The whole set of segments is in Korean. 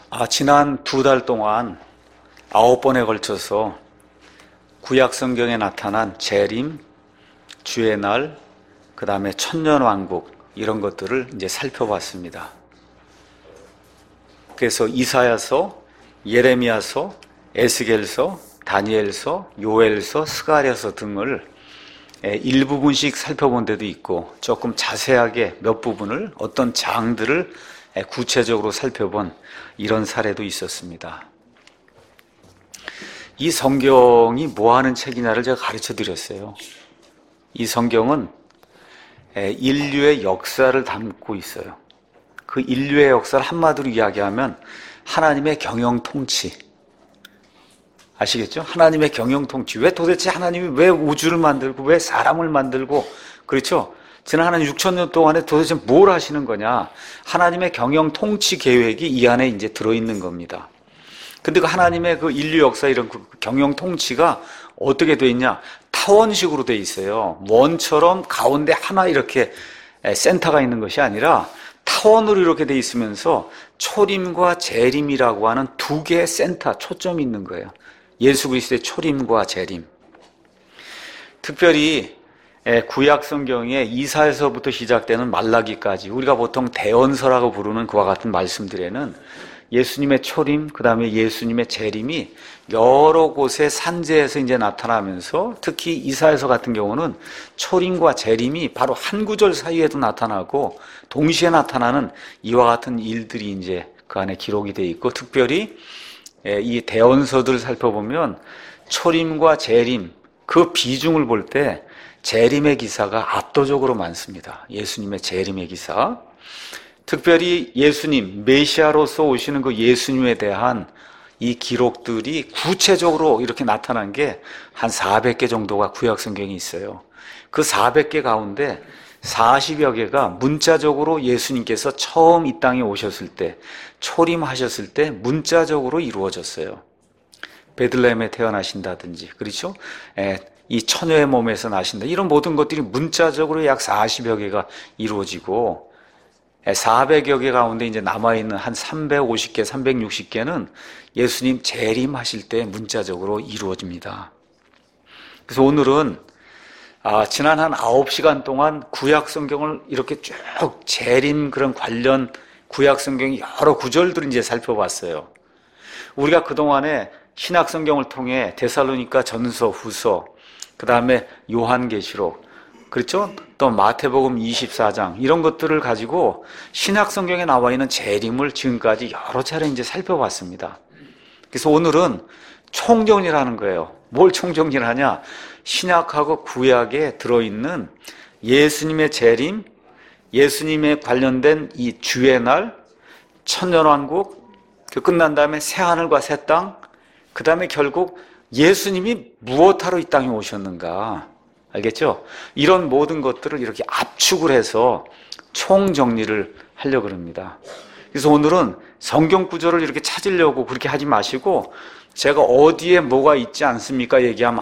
지난 2달 동안 9번에 걸쳐서 구약 성경에 나타난 재림, 주의 날, 그 다음에 천년왕국 이런 것들을 이제 살펴봤습니다. 그래서 이사야서, 예레미야서, 에스겔서, 다니엘서, 요엘서, 스가랴서 등을 일부분씩 살펴본 데도 있고 조금 자세하게 몇 부분을 어떤 장들을 구체적으로 살펴본 이런 사례도 있었습니다. 이 성경이 뭐 하는 책이냐를 제가 가르쳐 드렸어요. 이 성경은 인류의 역사를 담고 있어요. 그 인류의 역사를 한마디로 이야기하면 하나님의 경영 통치. 아시겠죠? 하나님의 경영 통치. 왜 도대체 하나님이 왜 우주를 만들고 왜 사람을 만들고, 그렇죠? 지난 한 6,000년 동안에 도대체 뭘 하시는 거냐? 하나님의 경영 통치 계획이 이 안에 이제 들어있는 겁니다. 근데 그 하나님의 그 인류 역사 이런 그 경영 통치가 어떻게 돼 있냐? 타원식으로 돼 있어요. 원처럼 가운데 하나 이렇게 센터가 있는 것이 아니라 타원으로 이렇게 돼 있으면서 초림과 재림이라고 하는 두 개의 센터, 초점이 있는 거예요. 예수 그리스도의 초림과 재림. 특별히 구약 성경에 이사야서부터 시작되는 말라기까지 우리가 보통 대언서라고 부르는 그와 같은 말씀들에는 예수님의 초림, 그 다음에 예수님의 재림이 여러 곳의 산지에서 이제 나타나면서 특히 이사야서 같은 경우는 초림과 재림이 바로 한 구절 사이에도 나타나고 동시에 나타나는 이와 같은 일들이 이제 그 안에 기록이 되어 있고, 특별히 이 대언서들을 살펴보면 초림과 재림 그 비중을 볼 때 재림의 기사가 압도적으로 많습니다. 예수님의 재림의 기사. 특별히 예수님, 메시아로서 오시는 그 예수님에 대한 이 기록들이 구체적으로 이렇게 나타난 게 한 400개 정도가 구약 성경에 있어요. 그 400개 가운데 40여 개가 문자적으로 예수님께서 처음 이 땅에 오셨을 때, 초림하셨을 때 문자적으로 이루어졌어요. 베들레헴에 태어나신다든지, 그렇죠? 이 처녀의 몸에서 나신다. 이런 모든 것들이 문자적으로 약 40여 개가 이루어지고, 400여 개 가운데 이제 남아있는 한 350개, 360개는 예수님 재림하실 때 문자적으로 이루어집니다. 그래서 오늘은 지난 한 9시간 동안 구약 성경을 이렇게 쭉 재림 그런 관련 구약 성경 여러 구절들을 이제 살펴봤어요. 우리가 그동안에 신약 성경을 통해 데살로니가 전서, 후서, 그 다음에 요한계시록, 그렇죠? 또 마태복음 24장 이런 것들을 가지고 신약 성경에 나와 있는 재림을 지금까지 여러 차례 이제 살펴봤습니다. 그래서 오늘은 총정리를 거예요. 뭘 총정리를 하냐? 신약하고 구약에 들어있는 예수님의 재림, 예수님에 관련된 이 주의 날, 천년왕국, 그 끝난 다음에 새하늘과 새 땅, 그 다음에 결국 예수님이 무엇하러 이 땅에 오셨는가? 알겠죠? 이런 모든 것들을 이렇게 압축을 해서 총정리를 하려고 합니다. 그래서 오늘은 성경 구절을 이렇게 찾으려고 그렇게 하지 마시고 제가 어디에 뭐가 있지 않습니까? 얘기하면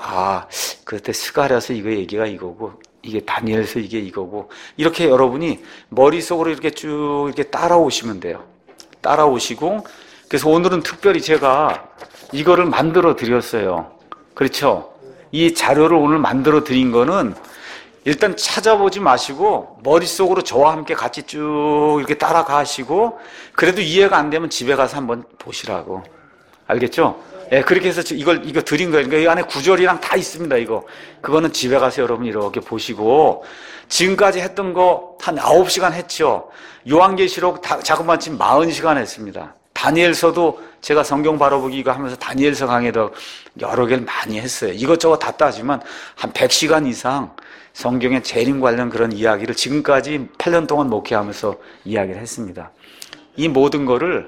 그때 스가랴서 이거 얘기가 이거고 이게 다니엘서 이게 이거고 이렇게 여러분이 머릿속으로 이렇게 쭉 이렇게 따라오시면 돼요. 따라오시고 그래서 오늘은 특별히 제가 이거를 만들어 드렸어요. 그렇죠? 이 자료를 오늘 만들어 드린 거는 일단 찾아보지 마시고 머릿속으로 저와 함께 같이 쭉 이렇게 따라가시고 그래도 이해가 안 되면 집에 가서 한번 보시라고. 알겠죠? 그렇게 해서 이거 드린 거예요. 그러니까 이 안에 구절이랑 다 있습니다, 이거. 그거는 집에 가서 여러분 이렇게 보시고 지금까지 했던 거 한 9시간 했죠. 요한계시록 자그마치 40시간 했습니다. 다니엘서도 제가 성경 바로보기 이거 하면서 다니엘서 강의도 여러 개를 많이 했어요. 이것저것 다 따지면 한 100시간 이상 성경의 재림 관련 그런 이야기를 지금까지 8년 동안 목회하면서 이야기를 했습니다. 이 모든 거를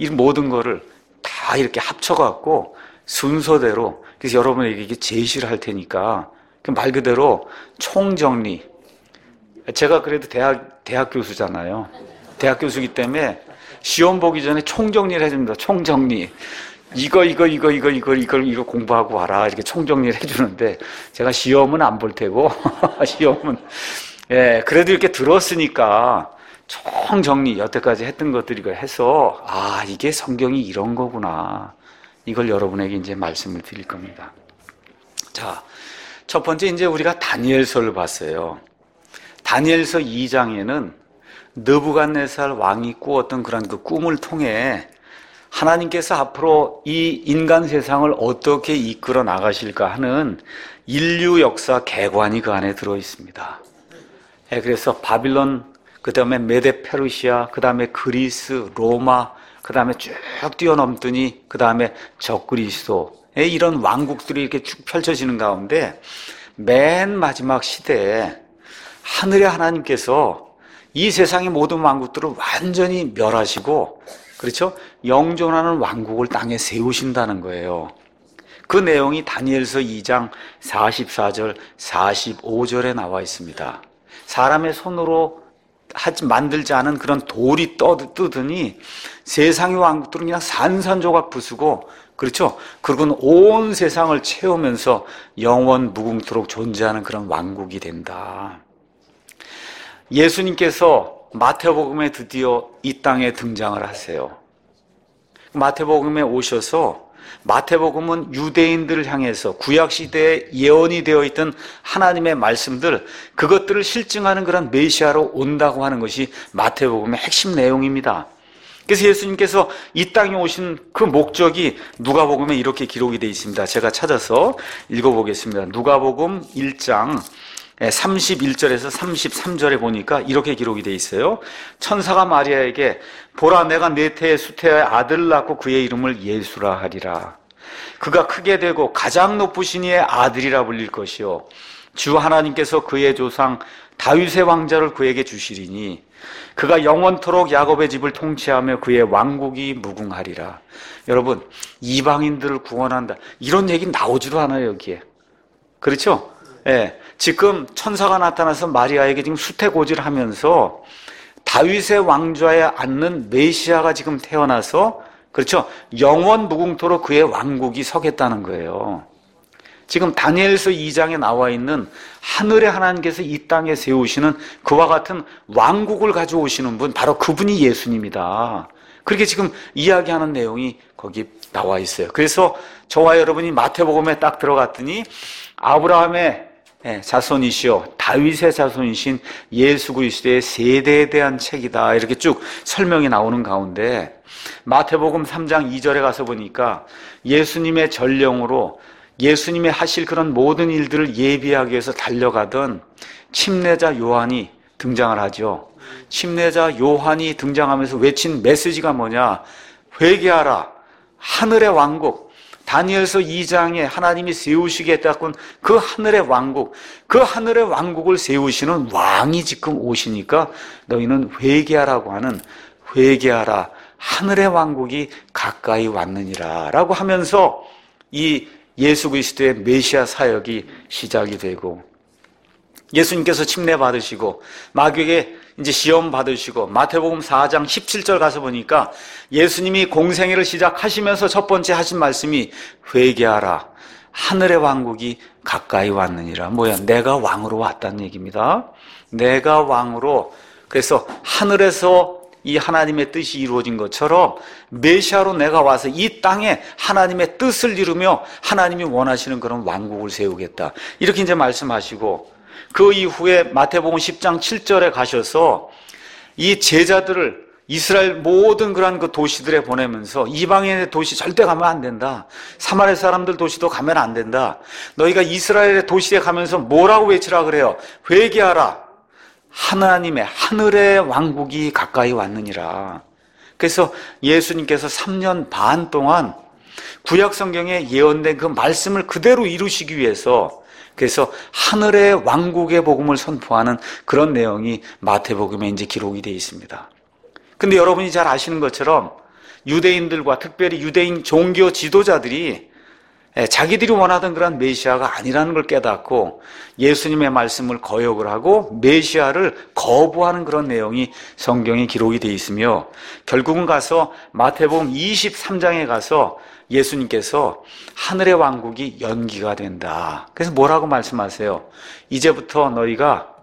다 이렇게 합쳐갖고 순서대로 그래서 여러분에게 이게 제시를 할 테니까 말 그대로 총정리. 제가 그래도 대학 교수잖아요. 대학 교수이기 때문에 시험 보기 전에 총정리를 해줍니다. 총정리. 이거 공부하고 와라. 이렇게 총정리를 해주는데, 제가 시험은 안 볼 테고, 시험은, 그래도 이렇게 들었으니까, 총정리 여태까지 했던 것들이고 해서 이게 성경이 이런 거구나. 이걸 여러분에게 이제 말씀을 드릴 겁니다. 자, 첫 번째 이제 우리가 다니엘서를 봤어요. 다니엘서 2장에는 느부갓네살 왕이 꾸었던 그런 그 꿈을 통해 하나님께서 앞으로 이 인간 세상을 어떻게 이끌어 나가실까 하는 인류 역사 개관이 그 안에 들어 있습니다. 그래서 바빌론, 그 다음에 메데 페르시아, 그 다음에 그리스, 로마, 그 다음에 쭉 뛰어넘더니 그 다음에 적그리스도, 이런 왕국들이 이렇게 쭉 펼쳐지는 가운데 맨 마지막 시대에 하늘의 하나님께서 이 세상의 모든 왕국들을 완전히 멸하시고, 그렇죠? 영존하는 왕국을 땅에 세우신다는 거예요. 그 내용이 다니엘서 2장 44절, 45절에 나와 있습니다. 사람의 손으로 만들지 않은 그런 돌이 뜨더니 세상의 왕국들은 그냥 산산조각 부수고, 그렇죠? 그리고는 온 세상을 채우면서 영원 무궁토록 존재하는 그런 왕국이 된다. 예수님께서 마태복음에 드디어 이 땅에 등장을 하세요. 마태복음에 오셔서 마태복음은 유대인들을 향해서 구약시대에 예언이 되어 있던 하나님의 말씀들, 그것들을 실증하는 그런 메시아로 온다고 하는 것이 마태복음의 핵심 내용입니다. 그래서 예수님께서 이 땅에 오신 그 목적이 누가복음에 이렇게 기록이 되어 있습니다. 제가 찾아서 읽어보겠습니다. 누가복음 1장 31절에서 33절에 보니까 이렇게 기록이 되어 있어요. 천사가 마리아에게 보라, 내가 네 태의 수태의 아들을 낳고 그의 이름을 예수라 하리라. 그가 크게 되고 가장 높으신 이의 아들이라 불릴 것이요 주 하나님께서 그의 조상 다윗의 왕자를 그에게 주시리니 그가 영원토록 야곱의 집을 통치하며 그의 왕국이 무궁하리라. 여러분, 이방인들을 구원한다, 이런 얘기 나오지도 않아요 여기에. 그렇죠? 지금 천사가 나타나서 마리아에게 지금 수태고지를 하면서 다윗의 왕좌에 앉는 메시아가 지금 태어나서, 그렇죠? 영원 무궁토록 그의 왕국이 서겠다는 거예요. 지금 다니엘서 2장에 나와 있는 하늘의 하나님께서 이 땅에 세우시는 그와 같은 왕국을 가져오시는 분, 바로 그분이 예수님이다. 그렇게 지금 이야기하는 내용이 거기 나와 있어요. 그래서 저와 여러분이 마태복음에 딱 들어갔더니 아브라함의 자손이시오 다윗의 자손이신 예수 그리스도의 세대에 대한 책이다, 이렇게 쭉 설명이 나오는 가운데 마태복음 3장 2절에 가서 보니까 예수님의 전령으로 예수님의 하실 그런 모든 일들을 예비하기 위해서 달려가던 침례자 요한이 등장을 하죠. 침례자 요한이 등장하면서 외친 메시지가 뭐냐? 회개하라, 하늘의 왕국, 다니엘서 2장에 하나님이 세우시겠다고 그 하늘의 왕국, 그 하늘의 왕국을 세우시는 왕이 지금 오시니까 너희는 회개하라고 하는, 회개하라, 하늘의 왕국이 가까이 왔느니라 라고 하면서 이 예수 그리스도의 메시아 사역이 시작이 되고, 예수님께서 침례 받으시고 마귀에게 이제 시험 받으시고, 마태복음 4장 17절 가서 보니까 예수님이 공생애를 시작하시면서 첫 번째 하신 말씀이 회개하라, 하늘의 왕국이 가까이 왔느니라. 뭐야? 내가 왕으로 왔다는 얘기입니다. 내가 왕으로, 그래서 하늘에서 이 하나님의 뜻이 이루어진 것처럼 메시아로 내가 와서 이 땅에 하나님의 뜻을 이루며 하나님이 원하시는 그런 왕국을 세우겠다, 이렇게 이제 말씀하시고, 그 이후에 마태복음 10장 7절에 가셔서 이 제자들을 이스라엘 모든 그런 그 도시들에 보내면서 이방인의 도시 절대 가면 안 된다, 사마리아 사람들 도시도 가면 안 된다, 너희가 이스라엘의 도시에 가면서 뭐라고 외치라 그래요? 회개하라, 하나님의 하늘의 왕국이 가까이 왔느니라. 그래서 예수님께서 3년 반 동안 구약 성경에 예언된 그 말씀을 그대로 이루시기 위해서, 그래서 하늘의 왕국의 복음을 선포하는 그런 내용이 마태복음에 이제 기록이 되어 있습니다. 근데 여러분이 잘 아시는 것처럼 유대인들과 특별히 유대인 종교 지도자들이 자기들이 원하던 그런 메시아가 아니라는 걸 깨닫고 예수님의 말씀을 거역을 하고 메시아를 거부하는 그런 내용이 성경에 기록이 되어 있으며, 결국은 가서 마태복음 23장에 가서 예수님께서 하늘의 왕국이 연기가 된다. 그래서 뭐라고 말씀하세요? 이제부터 너희가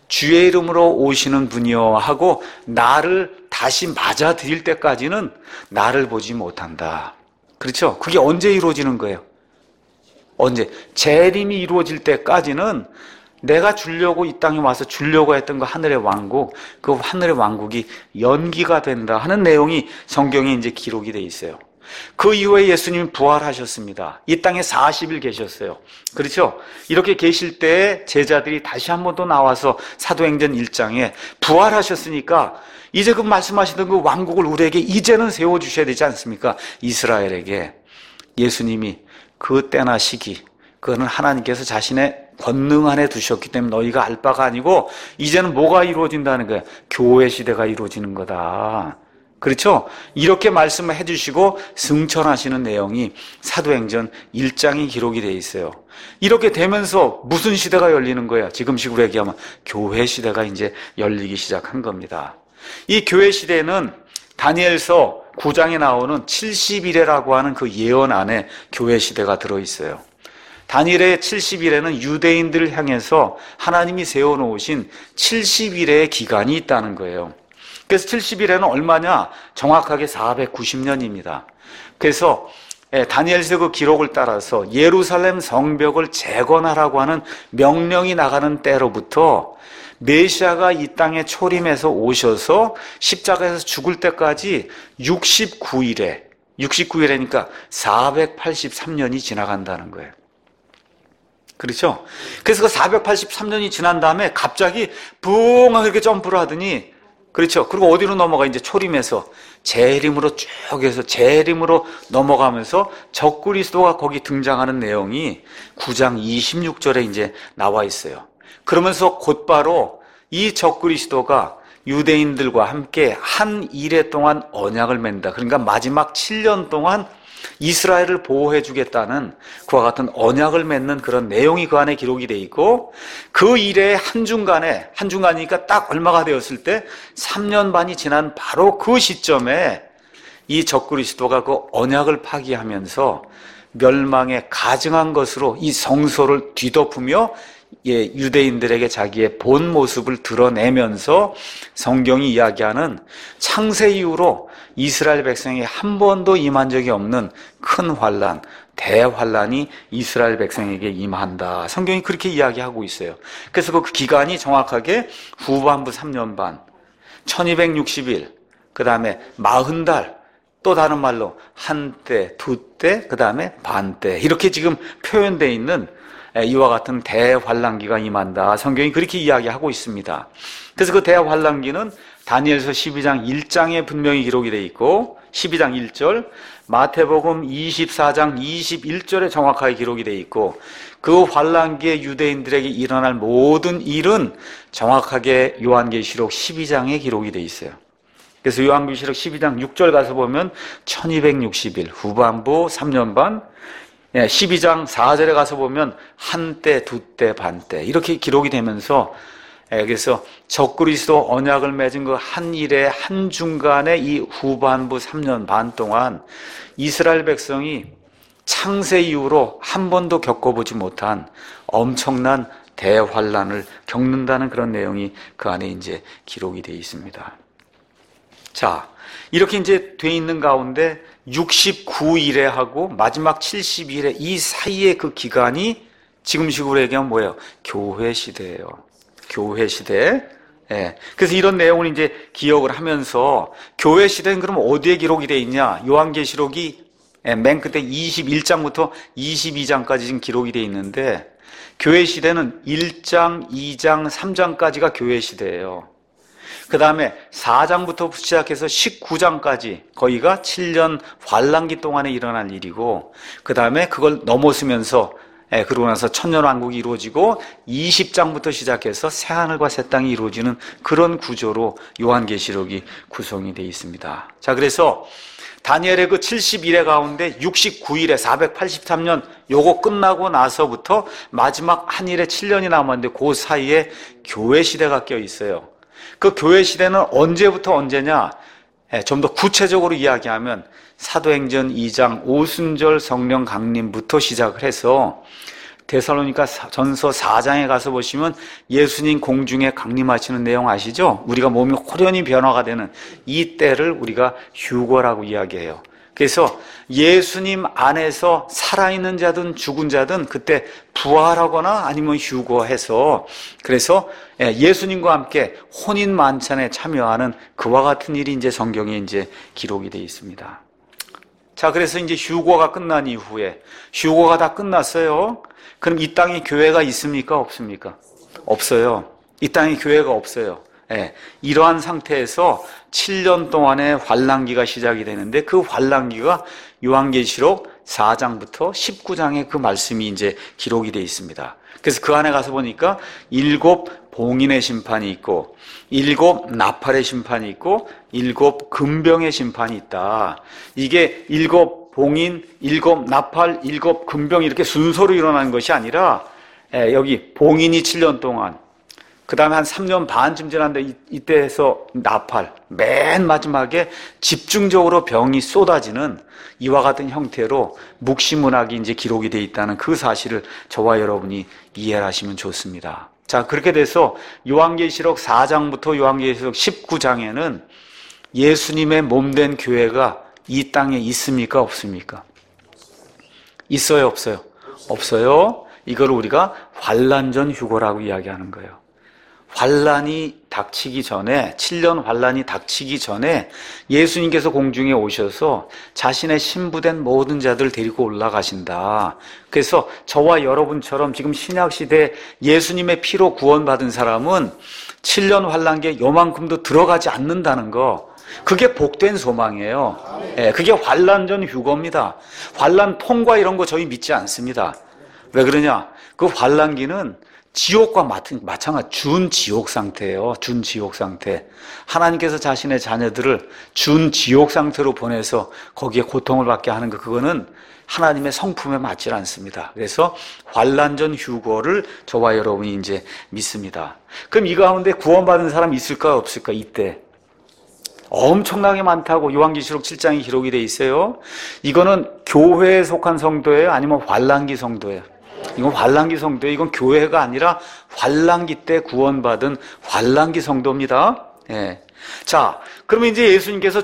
주의 이름으로 오시는 분이여 하고 나를 다시 맞아들일 때까지는 나를 보지 못한다. 그렇죠? 그게 언제 이루어지는 거예요? 언제? 재림이 이루어질 때까지는 내가 주려고 이 땅에 와서 주려고 했던 그 하늘의 왕국, 그 하늘의 왕국이 연기가 된다 하는 내용이 성경에 이제 기록이 돼 있어요. 그 이후에 예수님이 부활하셨습니다. 이 땅에 40일 계셨어요. 그렇죠? 이렇게 계실 때 제자들이 다시 한 번 더 나와서 사도행전 1장에 부활하셨으니까 이제 그 말씀하시던 그 왕국을 우리에게 이제는 세워주셔야 되지 않습니까? 이스라엘에게. 예수님이 그 때나 시기, 그거는 하나님께서 자신의 권능 안에 두셨기 때문에 너희가 알 바가 아니고 이제는 뭐가 이루어진다는 거야? 교회 시대가 이루어지는 거다. 그렇죠? 이렇게 말씀을 해주시고 승천하시는 내용이 사도행전 1장에 기록이 되어 있어요. 이렇게 되면서 무슨 시대가 열리는 거야? 지금식으로 얘기하면 교회 시대가 이제 열리기 시작한 겁니다. 이 교회 시대는 다니엘서 9장에 나오는 70일에라고 하는 그 예언 안에 교회 시대가 들어있어요. 다니엘의 70일에는 유대인들을 향해서 하나님이 세워놓으신 70일의 기간이 있다는 거예요. 그래서 70일에는 얼마냐? 정확하게 490년입니다. 그래서 다니엘서 그 기록을 따라서 예루살렘 성벽을 재건하라고 하는 명령이 나가는 때로부터 메시아가 이 땅에 초림해서 오셔서 십자가에서 죽을 때까지 69일이니까 483년이 지나간다는 거예요. 그렇죠? 그래서 그 483년이 지난 다음에 갑자기 붕 이렇게 점프를 하더니, 그렇죠? 그리고 어디로 넘어가? 이제 초림해서 재림으로 쭉 해서 재림으로 넘어가면서 적그리스도가 거기 등장하는 내용이 9장 26절에 이제 나와 있어요. 그러면서 곧바로 이 적그리스도가 유대인들과 함께 한 일해 동안 언약을 맺는다. 그러니까 마지막 7년 동안 이스라엘을 보호해 주겠다는 그와 같은 언약을 맺는 그런 내용이 그 안에 기록이 돼 있고, 그 일의 한중간이니까 딱 얼마가 되었을 때 3년 반이 지난 바로 그 시점에 이 적그리스도가 그 언약을 파기하면서 멸망에 가증한 것으로 이 성소를 뒤덮으며 유대인들에게 자기의 본 모습을 드러내면서 성경이 이야기하는 창세 이후로 이스라엘 백성이 한 번도 임한 적이 없는 큰 환난, 대환난이 이스라엘 백성에게 임한다. 성경이 그렇게 이야기하고 있어요. 그래서 그 기간이 정확하게 후반부 3년 반, 1260일, 그 다음에 40달, 또 다른 말로 한때, 두때, 그 다음에 반때, 이렇게 지금 표현되어 있는 이와 같은 대환란기가 임한다. 성경이 그렇게 이야기하고 있습니다. 그래서 그 대환란기는 다니엘서 12장 1장에 분명히 기록이 되어 있고, 12장 1절, 마태복음 24장 21절에 정확하게 기록이 되어 있고, 그 환란기에 유대인들에게 일어날 모든 일은 정확하게 요한계시록 12장에 기록이 되어 있어요. 그래서 요한계시록 12장 6절 가서 보면 1260일, 후반부 3년 반, 12장 4절에 가서 보면 한때, 두때, 반때 이렇게 기록이 되면서, 그래서 적그리스도 언약을 맺은 그 한 일의 한중간에 이 후반부 3년 반 동안 이스라엘 백성이 창세 이후로 한 번도 겪어보지 못한 엄청난 대환란을 겪는다는 그런 내용이 그 안에 이제 기록이 되어 있습니다. 자, 이렇게 이제 돼 있는 가운데 69일에 하고 마지막 70일에 이 사이의 그 기간이 지금식으로 얘기하면 뭐예요? 교회 시대예요. 교회 시대. 예. 그래서 이런 내용을 이제 기억을 하면서 교회 시대는 그럼 어디에 기록이 돼 있냐? 요한계시록이 맨 끝에 21장부터 22장까지 지금 기록이 돼 있는데, 교회 시대는 1장, 2장, 3장까지가 교회 시대예요. 그 다음에 4장부터 시작해서 19장까지 거기가 7년 환란기 동안에 일어날 일이고, 그 다음에 그걸 넘어서면서 그러고 나서 천년왕국이 이루어지고 20장부터 시작해서 새하늘과 새 땅이 이루어지는 그런 구조로 요한계시록이 구성이 되어 있습니다. 자, 그래서 다니엘의 그 70일의 가운데 69일에 483년 요거 끝나고 나서부터 마지막 한 일에 7년이 남았는데 그 사이에 교회 시대가 껴 있어요. 그 교회 시대는 언제부터 언제냐? 좀 더 구체적으로 이야기하면 사도행전 2장 오순절 성령 강림부터 시작을 해서 데살로니가 전서 4장에 가서 보시면 예수님 공중에 강림하시는 내용 아시죠? 우리가 몸이 호련히 변화가 되는 이 때를 우리가 휴거라고 이야기해요. 그래서 예수님 안에서 살아있는 자든 죽은 자든 그때 부활하거나 아니면 휴거해서, 그래서 예수님과 함께 혼인 만찬에 참여하는 그와 같은 일이 이제 성경에 이제 기록이 되어 있습니다. 자, 그래서 이제 휴거가 끝난 이후에, 휴거가 다 끝났어요. 그럼 이 땅에 교회가 있습니까? 없습니까? 없어요. 이 땅에 교회가 없어요. 이러한 상태에서 7년 동안의 환란기가 시작이 되는데, 그 환란기가 요한계시록 4장부터 19장에 그 말씀이 이제 기록이 되어 있습니다. 그래서 그 안에 가서 보니까 7 봉인의 심판이 있고, 7 나팔의 심판이 있고, 7 금병의 심판이 있다. 이게 7 봉인, 7 나팔, 7 금병 이렇게 순서로 일어나는 것이 아니라, 여기 봉인이 7년 동안, 그 다음에 한 3년 반쯤 지났는데 이때에서 나팔, 맨 마지막에 집중적으로 병이 쏟아지는 이와 같은 형태로 묵시문학이 이제 기록이 되어 있다는 그 사실을 저와 여러분이 이해를 하시면 좋습니다. 자, 그렇게 돼서 요한계시록 4장부터 요한계시록 19장에는 예수님의 몸된 교회가 이 땅에 있습니까? 없습니까? 있어요? 없어요? 없어요. 이걸 우리가 환란전 휴거라고 이야기하는 거예요. 환란이 닥치기 전에, 7년 환란이 닥치기 전에 예수님께서 공중에 오셔서 자신의 신부된 모든 자들 데리고 올라가신다. 그래서 저와 여러분처럼 지금 신약시대 예수님의 피로 구원받은 사람은 7년 환란기에 요만큼도 들어가지 않는다는 거, 그게 복된 소망이에요. 그게 환란전 휴거입니다. 환란 통과 이런 거 저희 믿지 않습니다. 왜 그러냐? 그 환란기는 지옥과 마찬가지 준지옥 상태예요. 준지옥 상태. 하나님께서 자신의 자녀들을 준지옥 상태로 보내서 거기에 고통을 받게 하는 거, 그거는 하나님의 성품에 맞지 않습니다. 그래서 환란전 휴거를 저와 여러분이 이제 믿습니다. 그럼 이 가운데 구원받은 사람 있을까 없을까? 이때 엄청나게 많다고 요한계시록 7장에 기록이 돼 있어요. 이거는 교회에 속한 성도예요? 아니면 환란기 성도예요? 이건 환란기 성도예요. 이건 교회가 아니라 환란기 때 구원받은 환란기 성도입니다. 자, 그러면 이제 예수님께서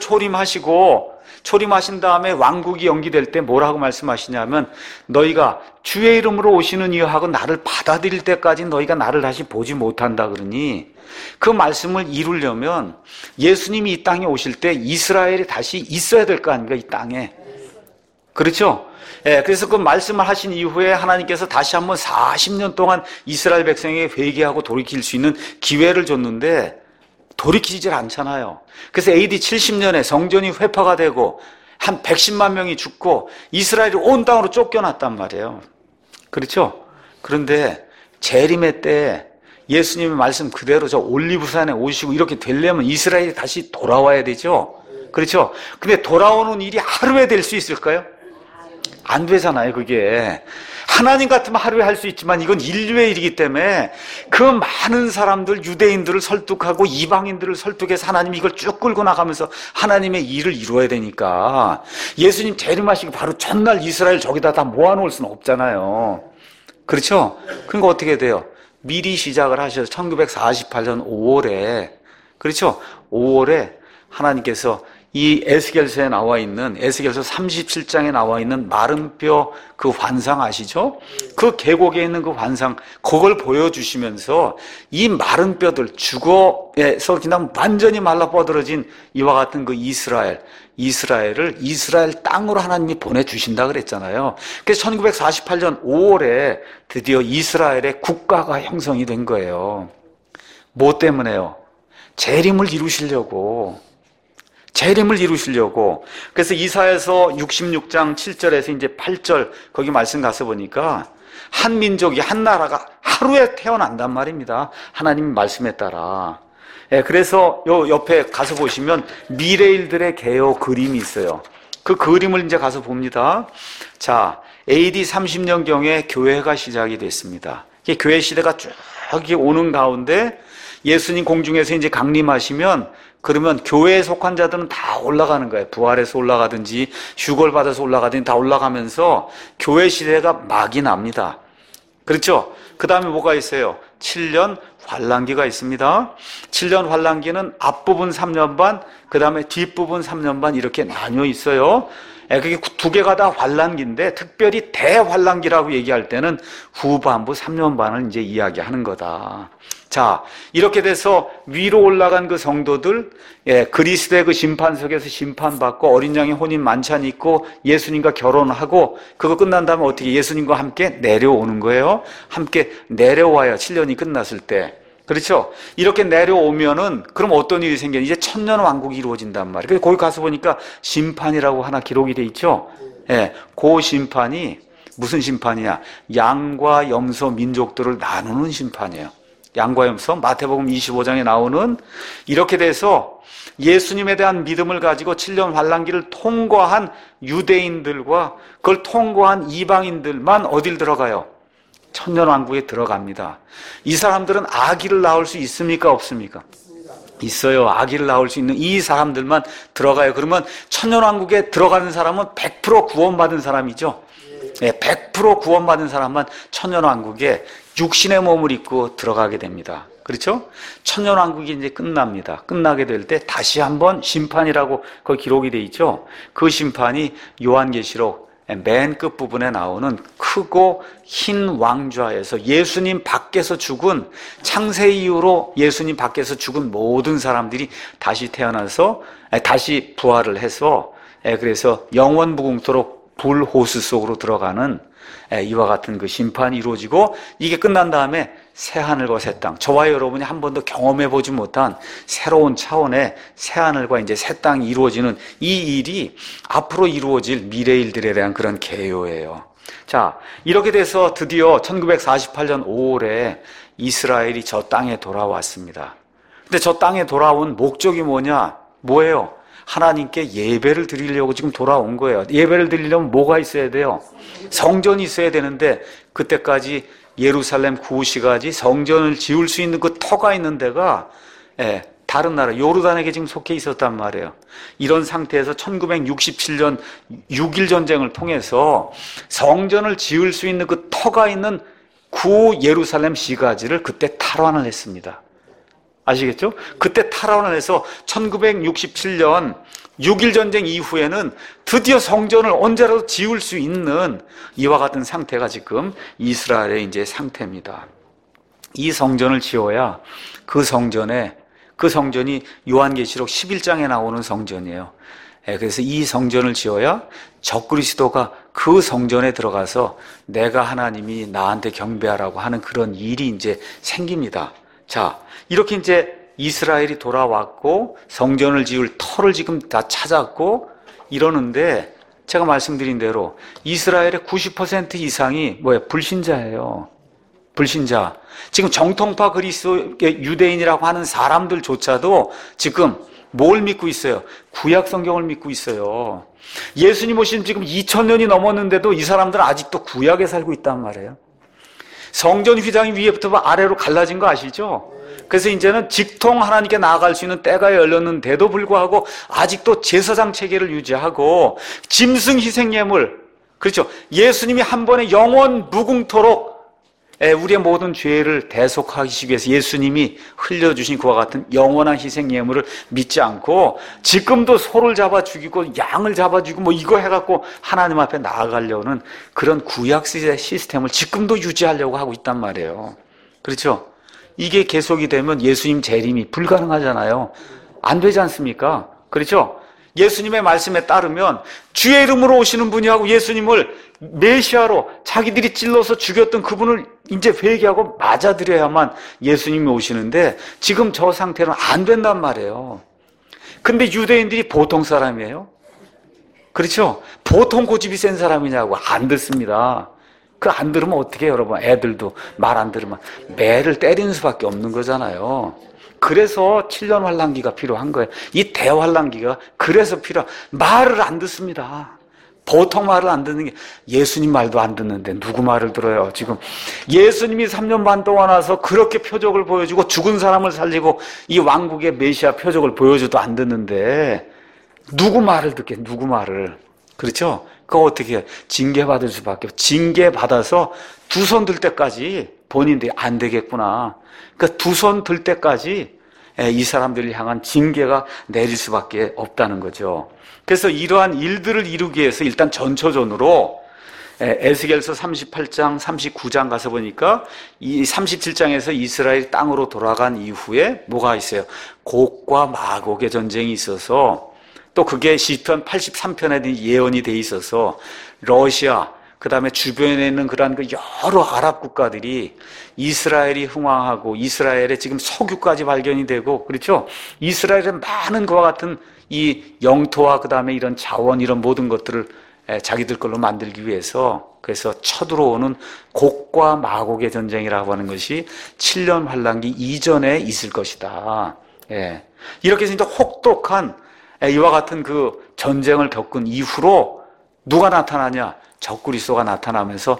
초림하신 다음에 왕국이 연기될 때 뭐라고 말씀하시냐면, 너희가 주의 이름으로 오시는 이하고 나를 받아들일 때까지 너희가 나를 다시 보지 못한다 그러니, 그 말씀을 이루려면 예수님이 이 땅에 오실 때 이스라엘이 다시 있어야 될 거 아닙니까? 이 땅에. 그렇죠? 그래서 그 말씀을 하신 이후에 하나님께서 다시 한번 40년 동안 이스라엘 백성에게 회개하고 돌이킬 수 있는 기회를 줬는데 돌이키질 않잖아요. 그래서 AD 70년에 성전이 회파가 되고 한 110만 명이 죽고 이스라엘이 온 땅으로 쫓겨났단 말이에요. 그렇죠? 그런데 재림의 때 예수님의 말씀 그대로 저 올리브산에 오시고 이렇게 되려면 이스라엘이 다시 돌아와야 되죠. 그렇죠? 근데 돌아오는 일이 하루에 될 수 있을까요? 안 되잖아요, 그게. 하나님 같으면 하루에 할 수 있지만 이건 인류의 일이기 때문에 그 많은 사람들, 유대인들을 설득하고 이방인들을 설득해서 하나님이 이걸 쭉 끌고 나가면서 하나님의 일을 이루어야 되니까 예수님 재림하시고 바로 전날 이스라엘 저기다 다 모아놓을 수는 없잖아요. 그렇죠? 그러니까 어떻게 돼요? 미리 시작을 하셔서 1948년 5월에, 그렇죠? 5월에 하나님께서 이 에스겔서에 나와 있는, 에스겔서 37장에 나와 있는 마른 뼈 그 환상 아시죠? 그 계곡에 있는 그 환상, 그걸 보여주시면서 이 마른 뼈들, 죽어서 그냥 완전히 말라 뻗어진 이와 같은 그 이스라엘을 이스라엘 땅으로 하나님이 보내주신다 그랬잖아요. 그래서 1948년 5월에 드디어 이스라엘의 국가가 형성이 된 거예요. 뭐 때문에요? 재림을 이루시려고. 그래서 이사야서 66장 7절에서 이제 8절 거기 말씀 가서 보니까 한 민족이, 한 나라가 하루에 태어난단 말입니다. 하나님 말씀에 따라. 그래서 요 옆에 가서 보시면 미래일들의 개요 그림이 있어요. 그 그림을 이제 가서 봅니다. 자, AD 30년경에 교회가 시작이 됐습니다. 이게 교회 시대가 쭉 오는 가운데 예수님 공중에서 이제 강림하시면, 그러면 교회에 속한 자들은 다 올라가는 거예요. 부활해서 올라가든지 휴거를 받아서 올라가든지 다 올라가면서 교회 시대가 막이 납니다. 그렇죠? 그 다음에 뭐가 있어요? 7년 환란기가 있습니다. 7년 환란기는 앞부분 3년 반, 그 다음에 뒷부분 3년 반 이렇게 나뉘어 있어요. 그게 두 개가 다 환란기인데 특별히 대환란기라고 얘기할 때는 후반부 3년 반을 이제 이야기하는 거다. 자, 이렇게 돼서 위로 올라간 그 성도들, 그리스도의 그 심판석에서 심판받고 어린 양의 혼인 만찬이 있고 예수님과 결혼하고 그거 끝난 다음에 어떻게 예수님과 함께 내려오는 거예요. 함께 내려와요. 7년이 끝났을 때. 그렇죠? 이렇게 내려오면은 그럼 어떤 일이 생겨요? 이제 천년 왕국이 이루어진단 말이에요. 그래서 거기 가서 보니까 심판이라고 하나 기록이 돼 있죠. 그 심판이 무슨 심판이냐? 양과 염소 민족들을 나누는 심판이에요. 양과 염소, 마태복음 25장에 나오는 이렇게 돼서 예수님에 대한 믿음을 가지고 7년 환란기를 통과한 유대인들과 그걸 통과한 이방인들만 어딜 들어가요? 천년왕국에 들어갑니다. 이 사람들은 아기를 낳을 수 있습니까? 없습니까? 있어요. 아기를 낳을 수 있는 이 사람들만 들어가요. 그러면 천년왕국에 들어가는 사람은 100% 구원받은 사람이죠. 100% 구원받은 사람만 천년왕국에 육신의 몸을 입고 들어가게 됩니다. 그렇죠? 천년왕국이 이제 끝납니다. 끝나게 될 때 다시 한번 심판이라고 거기 기록이 돼 있죠. 그 심판이 요한계시록 맨 끝부분에 나오는 크고 흰 왕좌에서 예수님 밖에서 죽은 창세 이후로 예수님 밖에서 죽은 모든 사람들이 다시 태어나서 다시 부활을 해서 그래서 영원 무궁토록 불호수 속으로 들어가는 이와 같은 그 심판이 이루어지고 이게 끝난 다음에 새하늘과 새 땅, 저와 여러분이 한 번도 경험해 보지 못한 새로운 차원의 새하늘과 이제 새 땅이 이루어지는 이 일이 앞으로 이루어질 미래 일들에 대한 그런 계요예요. 자, 이렇게 돼서 드디어 1948년 5월에 이스라엘이 저 땅에 돌아왔습니다. 근데 저 땅에 돌아온 목적이 뭐예요? 하나님께 예배를 드리려고 지금 돌아온 거예요. 예배를 드리려면 뭐가 있어야 돼요? 성전이 있어야 되는데 그때까지 예루살렘 구시가지 성전을 지을 수 있는 그 터가 있는 데가 다른 나라 요르단에게 지금 속해 있었단 말이에요. 이런 상태에서 1967년 6.1 전쟁을 통해서 성전을 지을 수 있는 그 터가 있는 구 예루살렘 시가지를 그때 탈환을 했습니다. 아시겠죠? 그때 탈환을 해서 1967년 6.1 전쟁 이후에는 드디어 성전을 언제라도 지을 수 있는 이와 같은 상태가 지금 이스라엘의 이제 상태입니다. 이 성전을 지어야 그 성전이 요한계시록 11장에 나오는 성전이에요. 그래서 이 성전을 지어야 적그리스도가 그 성전에 들어가서 내가 하나님이 나한테 경배하라고 하는 그런 일이 이제 생깁니다. 자, 이렇게 이제 이스라엘이 돌아왔고 성전을 지을 터를 지금 다 찾았고 이러는데 제가 말씀드린 대로 이스라엘의 90% 이상이 불신자예요. 불신자. 지금 정통파 그리스도의 유대인이라고 하는 사람들조차도 지금 뭘 믿고 있어요? 구약 성경을 믿고 있어요. 예수님 오신 지금 2000년이 넘었는데도 이 사람들은 아직도 구약에 살고 있단 말이에요. 성전 휘장이 위에부터 아래로 갈라진 거 아시죠? 그래서 이제는 직통 하나님께 나아갈 수 있는 때가 열렸는데도 불구하고 아직도 제사장 체계를 유지하고 짐승 희생예물, 그렇죠? 예수님이 한 번에 영원 무궁토록 우리의 모든 죄를 대속하시기 위해서 예수님이 흘려주신 그와 같은 영원한 희생예물을 믿지 않고 지금도 소를 잡아 죽이고 양을 잡아 죽이고 이거 해갖고 하나님 앞에 나아가려는 그런 구약 시스템을 지금도 유지하려고 하고 있단 말이에요. 그렇죠? 이게 계속이 되면 예수님 재림이 불가능하잖아요. 안 되지 않습니까? 그렇죠? 예수님의 말씀에 따르면 주의 이름으로 오시는 분이하고 예수님을 메시아로 자기들이 찔러서 죽였던 그분을 이제 회개하고 맞아들여야만 예수님이 오시는데 지금 저 상태는 안 된단 말이에요. 근데 유대인들이 보통 사람이에요? 그렇죠? 보통 고집이 센 사람이냐고 안 듣습니다. 그 안 들으면 어떻게 해요, 여러분? 애들도 말 안 들으면 매를 때리는 수밖에 없는 거잖아요. 그래서 7년 환란기가 필요한 거예요. 이 대환란기가 그래서 말을 안 듣습니다. 보통 말을 안 듣는 게 예수님 말도 안 듣는데 누구 말을 들어요? 지금 예수님이 3년 반 동안 와서 그렇게 표적을 보여주고 죽은 사람을 살리고 이 왕국의 메시아 표적을 보여줘도 안 듣는데 누구 말을 듣겠? 누구 말을? 그렇죠? 그거 어떻게 해요? 징계받을 수밖에 없어요. 징계받아서 두 손 들 때까지 본인들이 안 되겠구나. 그러니까 두 손 들 때까지 이 사람들을 향한 징계가 내릴 수밖에 없다는 거죠. 그래서 이러한 일들을 이루기 위해서 일단 전초전으로 에스겔서 38장, 39장 가서 보니까 이 37장에서 이스라엘 땅으로 돌아간 이후에 뭐가 있어요? 곡과 마곡의 전쟁이 있어서 또 그게 시편 83편에 예언이 돼 있어서 러시아, 그 다음에 주변에 있는 그러한 그 여러 아랍 국가들이 이스라엘이 흥왕하고 이스라엘에 지금 석유까지 발견이 되고 그렇죠? 이스라엘의 많은 그와 같은 이 영토와 그 다음에 이런 자원 이런 모든 것들을 자기들 걸로 만들기 위해서 그래서 쳐들어오는 곡과 마곡의 전쟁이라고 하는 것이 7년 환란기 이전에 있을 것이다. 예. 이렇게 해서 이제 혹독한 이와 같은 그 전쟁을 겪은 이후로 누가 나타나냐? 적그리스도가 나타나면서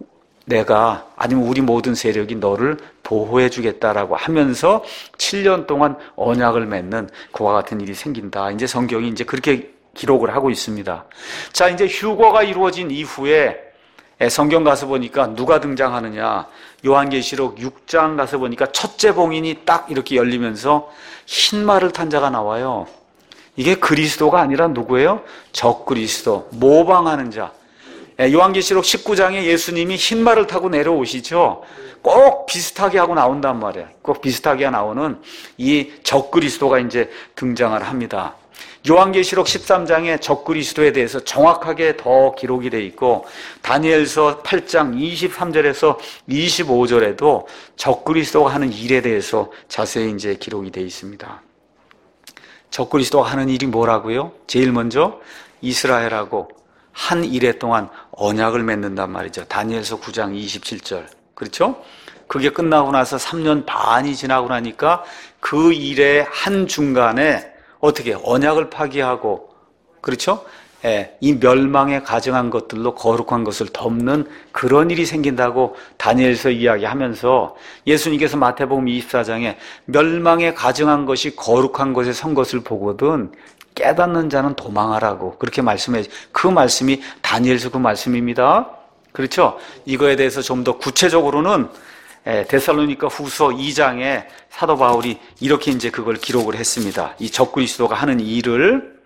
내가 아니면 우리 모든 세력이 너를 보호해 주겠다라고 하면서 7년 동안 언약을 맺는 그와 같은 일이 생긴다. 이제 성경이 이제 그렇게 기록을 하고 있습니다. 자, 이제 휴거가 이루어진 이후에 성경 가서 보니까 누가 등장하느냐? 요한계시록 6장 가서 보니까 첫째 봉인이 딱 이렇게 열리면서 흰 말을 탄 자가 나와요. 이게 그리스도가 아니라 누구예요? 적그리스도, 모방하는 자. 요한계시록 19장에 예수님이 흰 말을 타고 내려오시죠. 꼭 비슷하게 하고 나온단 말이에요. 꼭 비슷하게 나오는 이 적그리스도가 이제 등장을 합니다. 요한계시록 13장에 적그리스도에 대해서 정확하게 더 기록이 되어 있고 다니엘서 8장 23절에서 25절에도 적그리스도가 하는 일에 대해서 자세히 이제 기록이 되어 있습니다. 적그리스도가 하는 일이 뭐라고요? 제일 먼저 이스라엘하고 한 일해 동안 언약을 맺는단 말이죠. 다니엘서 9장 27절. 그렇죠? 그게 끝나고 나서 3년 반이 지나고 나니까 그 일의 한중간에 어떻게 언약을 파기하고 그렇죠? 이 멸망에 가증한 것들로 거룩한 것을 덮는 그런 일이 생긴다고 다니엘서 이야기하면서 예수님께서 마태복음 24장에 멸망에 가증한 것이 거룩한 것에 선 것을 보거든 깨닫는 자는 도망하라고 그렇게 말씀해. 그 말씀이 다니엘서 그 말씀입니다. 그렇죠? 이거에 대해서 좀 더 구체적으로는 데살로니가 후서 2장에 사도 바울이 이렇게 이제 그걸 기록을 했습니다. 이 적그리스도가 하는 일을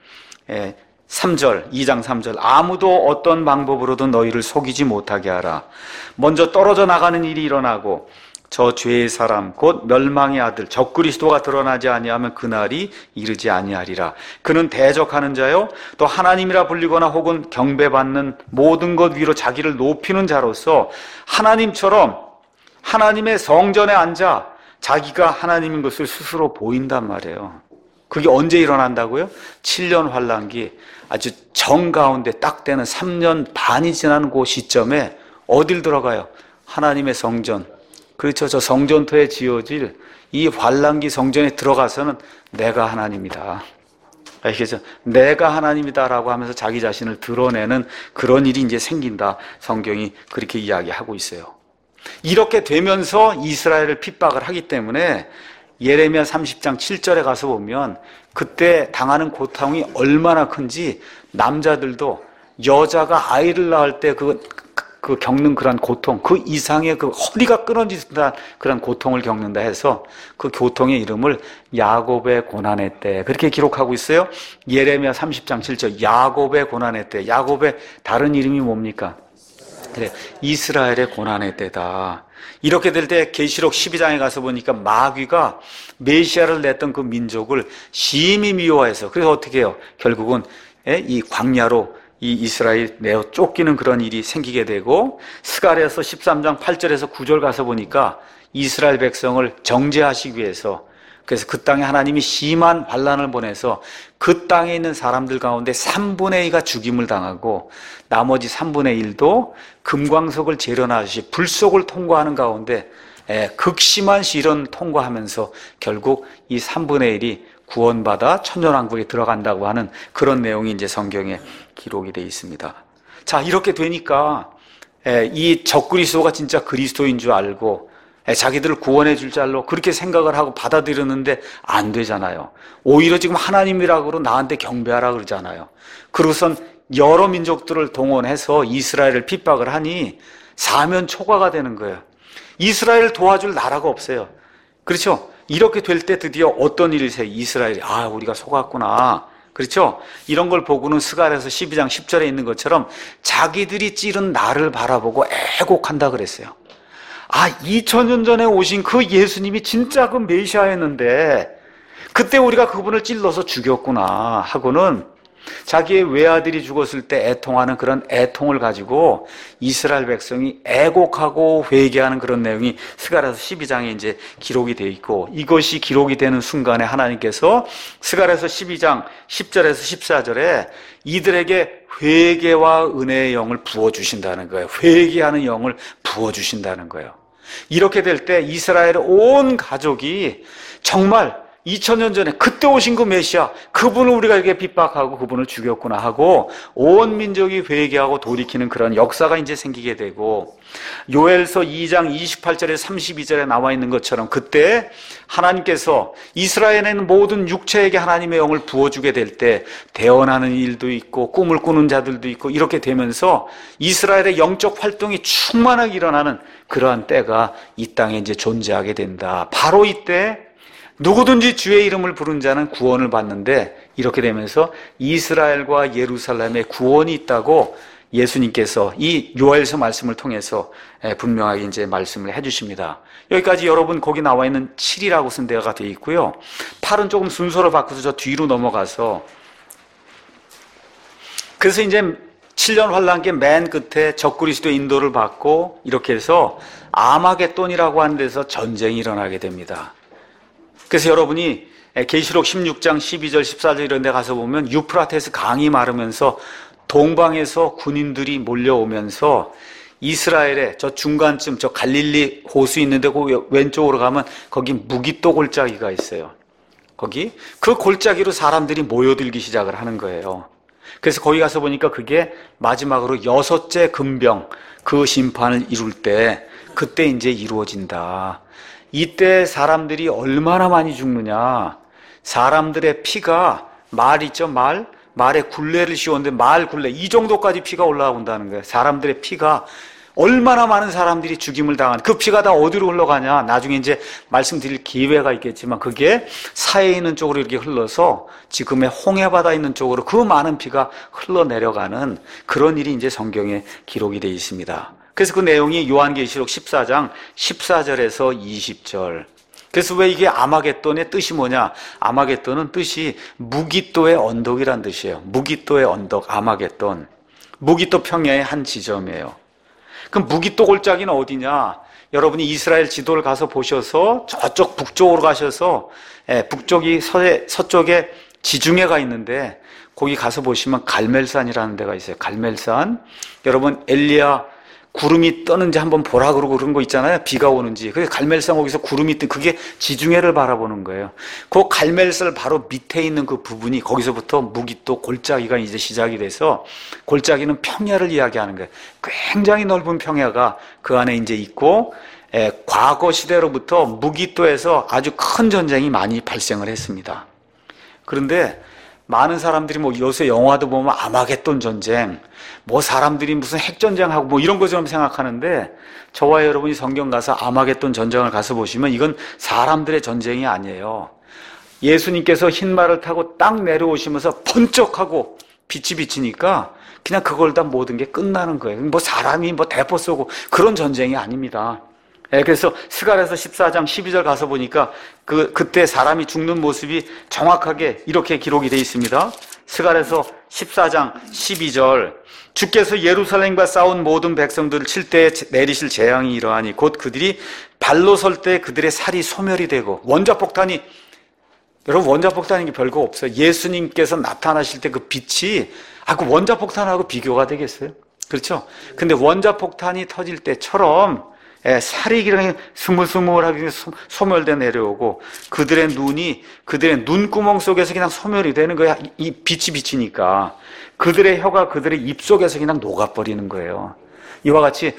3절, 2장 3절. 아무도 어떤 방법으로도 너희를 속이지 못하게 하라. 먼저 떨어져 나가는 일이 일어나고 저 죄의 사람 곧 멸망의 아들 적그리스도가 드러나지 아니하면 그날이 이르지 아니하리라. 그는 대적하는 자요 또 하나님이라 불리거나 혹은 경배받는 모든 것 위로 자기를 높이는 자로서 하나님처럼 하나님의 성전에 앉아 자기가 하나님인 것을 스스로 보인단 말이에요. 그게 언제 일어난다고요? 7년 환란기 아주 정가운데 딱 되는 3년 반이 지나는 그 시점에 어딜 들어가요? 하나님의 성전. 그렇죠. 저 성전터에 지어질 이 환란기 성전에 들어가서는 내가 하나님이다. 그래서 내가 하나님이다라고 하면서 자기 자신을 드러내는 그런 일이 이제 생긴다. 성경이 그렇게 이야기하고 있어요. 이렇게 되면서 이스라엘을 핍박을 하기 때문에 예레미야 30장 7절에 가서 보면 그때 당하는 고통이 얼마나 큰지 남자들도 여자가 아이를 낳을 때 그 겪는 그런 고통, 그 이상의 그 허리가 끊어진다는 그런 고통을 겪는다 해서 그 고통의 이름을 야곱의 고난의 때 그렇게 기록하고 있어요. 예레미야 30장 7절 야곱의 고난의 때. 야곱의 다른 이름이 뭡니까? 그래, 이스라엘의 고난의 때다. 이렇게 될 때 계시록 12장에 가서 보니까 마귀가 메시아를 냈던 그 민족을 심히 미워해서 그래서 어떻게 해요? 결국은 이 광야로 이 이스라엘 내어 쫓기는 그런 일이 생기게 되고 스가랴서 13장 8절에서 9절 가서 보니까 이스라엘 백성을 정죄하시기 위해서 그래서 그 땅에 하나님이 심한 환란을 보내서 그 땅에 있는 사람들 가운데 3분의 2가 죽임을 당하고 나머지 3분의 1도 금광석을 재련하듯이 불속을 통과하는 가운데 극심한 시련을 통과하면서 결국 이 3분의 1이 구원받아 천년왕국에 들어간다고 하는 그런 내용이 이제 성경에 기록이 되어 있습니다. 자, 이렇게 되니까 이 적그리스도가 진짜 그리스도인 줄 알고 자기들을 구원해 줄 자로 그렇게 생각을 하고 받아들였는데 안 되잖아요. 오히려 지금 하나님이라고 나한테 경배하라 그러잖아요. 그러고선 여러 민족들을 동원해서 이스라엘을 핍박을 하니 사면 초과가 되는 거예요. 이스라엘을 도와줄 나라가 없어요. 그렇죠? 이렇게 될 때 드디어 어떤 일이 있어요? 이스라엘이 우리가 속았구나. 그렇죠? 이런 걸 보고는 스가랴서 12장 10절에 있는 것처럼 자기들이 찌른 나를 바라보고 애곡한다 그랬어요. 2000년 전에 오신 그 예수님이 진짜 그 메시아였는데 그때 우리가 그분을 찔러서 죽였구나 하고는 자기의 외아들이 죽었을 때 애통하는 그런 애통을 가지고 이스라엘 백성이 애곡하고 회개하는 그런 내용이 스가랴서 12장에 이제 기록이 되어 있고, 이것이 기록이 되는 순간에 하나님께서 스가랴서 12장 10절에서 14절에 이들에게 회개와 은혜의 영을 부어주신다는 거예요. 회개하는 영을 부어주신다는 거예요. 이렇게 될 때 이스라엘의 온 가족이 정말 2000년 전에 그때 오신 그 메시아, 그분을 우리가 이렇게 핍박하고 그분을 죽였구나 하고 온 민족이 회개하고 돌이키는 그런 역사가 이제 생기게 되고, 요엘서 2장 28절에 32절에 나와 있는 것처럼 그때 하나님께서 이스라엘에는 모든 육체에게 하나님의 영을 부어주게 될 때 대언하는 일도 있고 꿈을 꾸는 자들도 있고 이렇게 되면서 이스라엘의 영적 활동이 충만하게 일어나는 그러한 때가 이 땅에 이제 존재하게 된다. 바로 이때 누구든지 주의 이름을 부른 자는 구원을 받는데, 이렇게 되면서 이스라엘과 예루살렘에 구원이 있다고 예수님께서 이 요엘서 말씀을 통해서 분명하게 이제 말씀을 해주십니다. 여기까지 여러분 거기 나와 있는 7이라고 쓴 데가 되어 있고요. 8은 조금 순서를 바꿔서 저 뒤로 넘어가서, 그래서 이제 7년 환란기 맨 끝에 적그리스도의 인도를 받고 이렇게 해서 아마겟돈이라고 하는 데서 전쟁이 일어나게 됩니다. 그래서 여러분이 계시록 16장 12절 14절 이런 데 가서 보면 유프라테스 강이 마르면서 동방에서 군인들이 몰려오면서 이스라엘의 저 중간쯤 저 갈릴리 호수 있는데 그 왼쪽으로 가면 거기 무기또 골짜기가 있어요. 거기 그 골짜기로 사람들이 모여들기 시작을 하는 거예요. 그래서 거기 가서 보니까 그게 마지막으로 6째 금병 그 심판을 이룰 때 그때 이제 이루어진다. 이때 사람들이 얼마나 많이 죽느냐. 사람들의 피가 말 있죠, 말에 굴레를 씌웠는데 말 굴레 이 정도까지 피가 올라온다는 거예요. 사람들의 피가 얼마나 많은 사람들이 죽임을 당한, 그 피가 다 어디로 흘러가냐, 나중에 이제 말씀드릴 기회가 있겠지만 그게 사해 있는 쪽으로 이렇게 흘러서 지금의 홍해바다 있는 쪽으로 그 많은 피가 흘러내려가는 그런 일이 이제 성경에 기록이 되어 있습니다. 그래서 그 내용이 요한계시록 14장 14절에서 20절. 그래서 왜 이게 아마겟돈의 뜻이 뭐냐? 아마겟돈은 뜻이 무기또의 언덕이란 뜻이에요. 무기또의 언덕, 아마겟돈. 무기또 평야의 한 지점이에요. 그럼 무기또 골짜기는 어디냐? 여러분이 이스라엘 지도를 가서 보셔서 저쪽 북쪽으로 가셔서 북쪽이 서쪽에 지중해가 있는데 거기 가서 보시면 갈멜산이라는 데가 있어요. 갈멜산. 여러분 엘리야 구름이 떠는지 한번 보라 그러고 그런 거 있잖아요. 비가 오는지. 그래서 갈멜산 거기서 구름이 뜬 그게 지중해를 바라보는 거예요. 그 갈멜산 바로 밑에 있는 그 부분이 거기서부터 무기또 골짜기가 이제 시작이 돼서 골짜기는 평야를 이야기하는 거예요. 굉장히 넓은 평야가 그 안에 이제 있고 과거 시대로부터 무기또에서 아주 큰 전쟁이 많이 발생을 했습니다. 그런데 많은 사람들이 뭐 요새 영화도 보면 아마겟돈 전쟁, 뭐 사람들이 무슨 핵전쟁하고 뭐 이런 것처럼 생각하는데 저와 여러분이 성경 가서 아마겟돈 전쟁을 가서 보시면 이건 사람들의 전쟁이 아니에요. 예수님께서 흰 말을 타고 딱 내려오시면서 번쩍하고 빛이 비치니까 그냥 그걸 다 모든 게 끝나는 거예요. 뭐 사람이 뭐 대포 쏘고 그런 전쟁이 아닙니다. 그래서 스가랴서 14장 12절 가서 보니까 그때 사람이 죽는 모습이 정확하게 이렇게 기록이 되어 있습니다. 스가랴서 14장 12절. 주께서 예루살렘과 싸운 모든 백성들을 칠 때에 내리실 재앙이 이러하니 곧 그들이 발로 설 때 그들의 살이 소멸이 되고, 원자폭탄이, 여러분 원자폭탄인 게 별거 없어요. 예수님께서 나타나실 때 그 빛이 그 원자폭탄하고 비교가 되겠어요? 그렇죠? 근데 원자폭탄이 터질 때처럼 살이 그냥 스물스물하게 소멸돼 내려오고 그들의 눈구멍 속에서 그냥 소멸이 되는 거야. 이 빛이 비치니까 그들의 혀가 그들의 입 속에서 그냥 녹아버리는 거예요. 이와 같이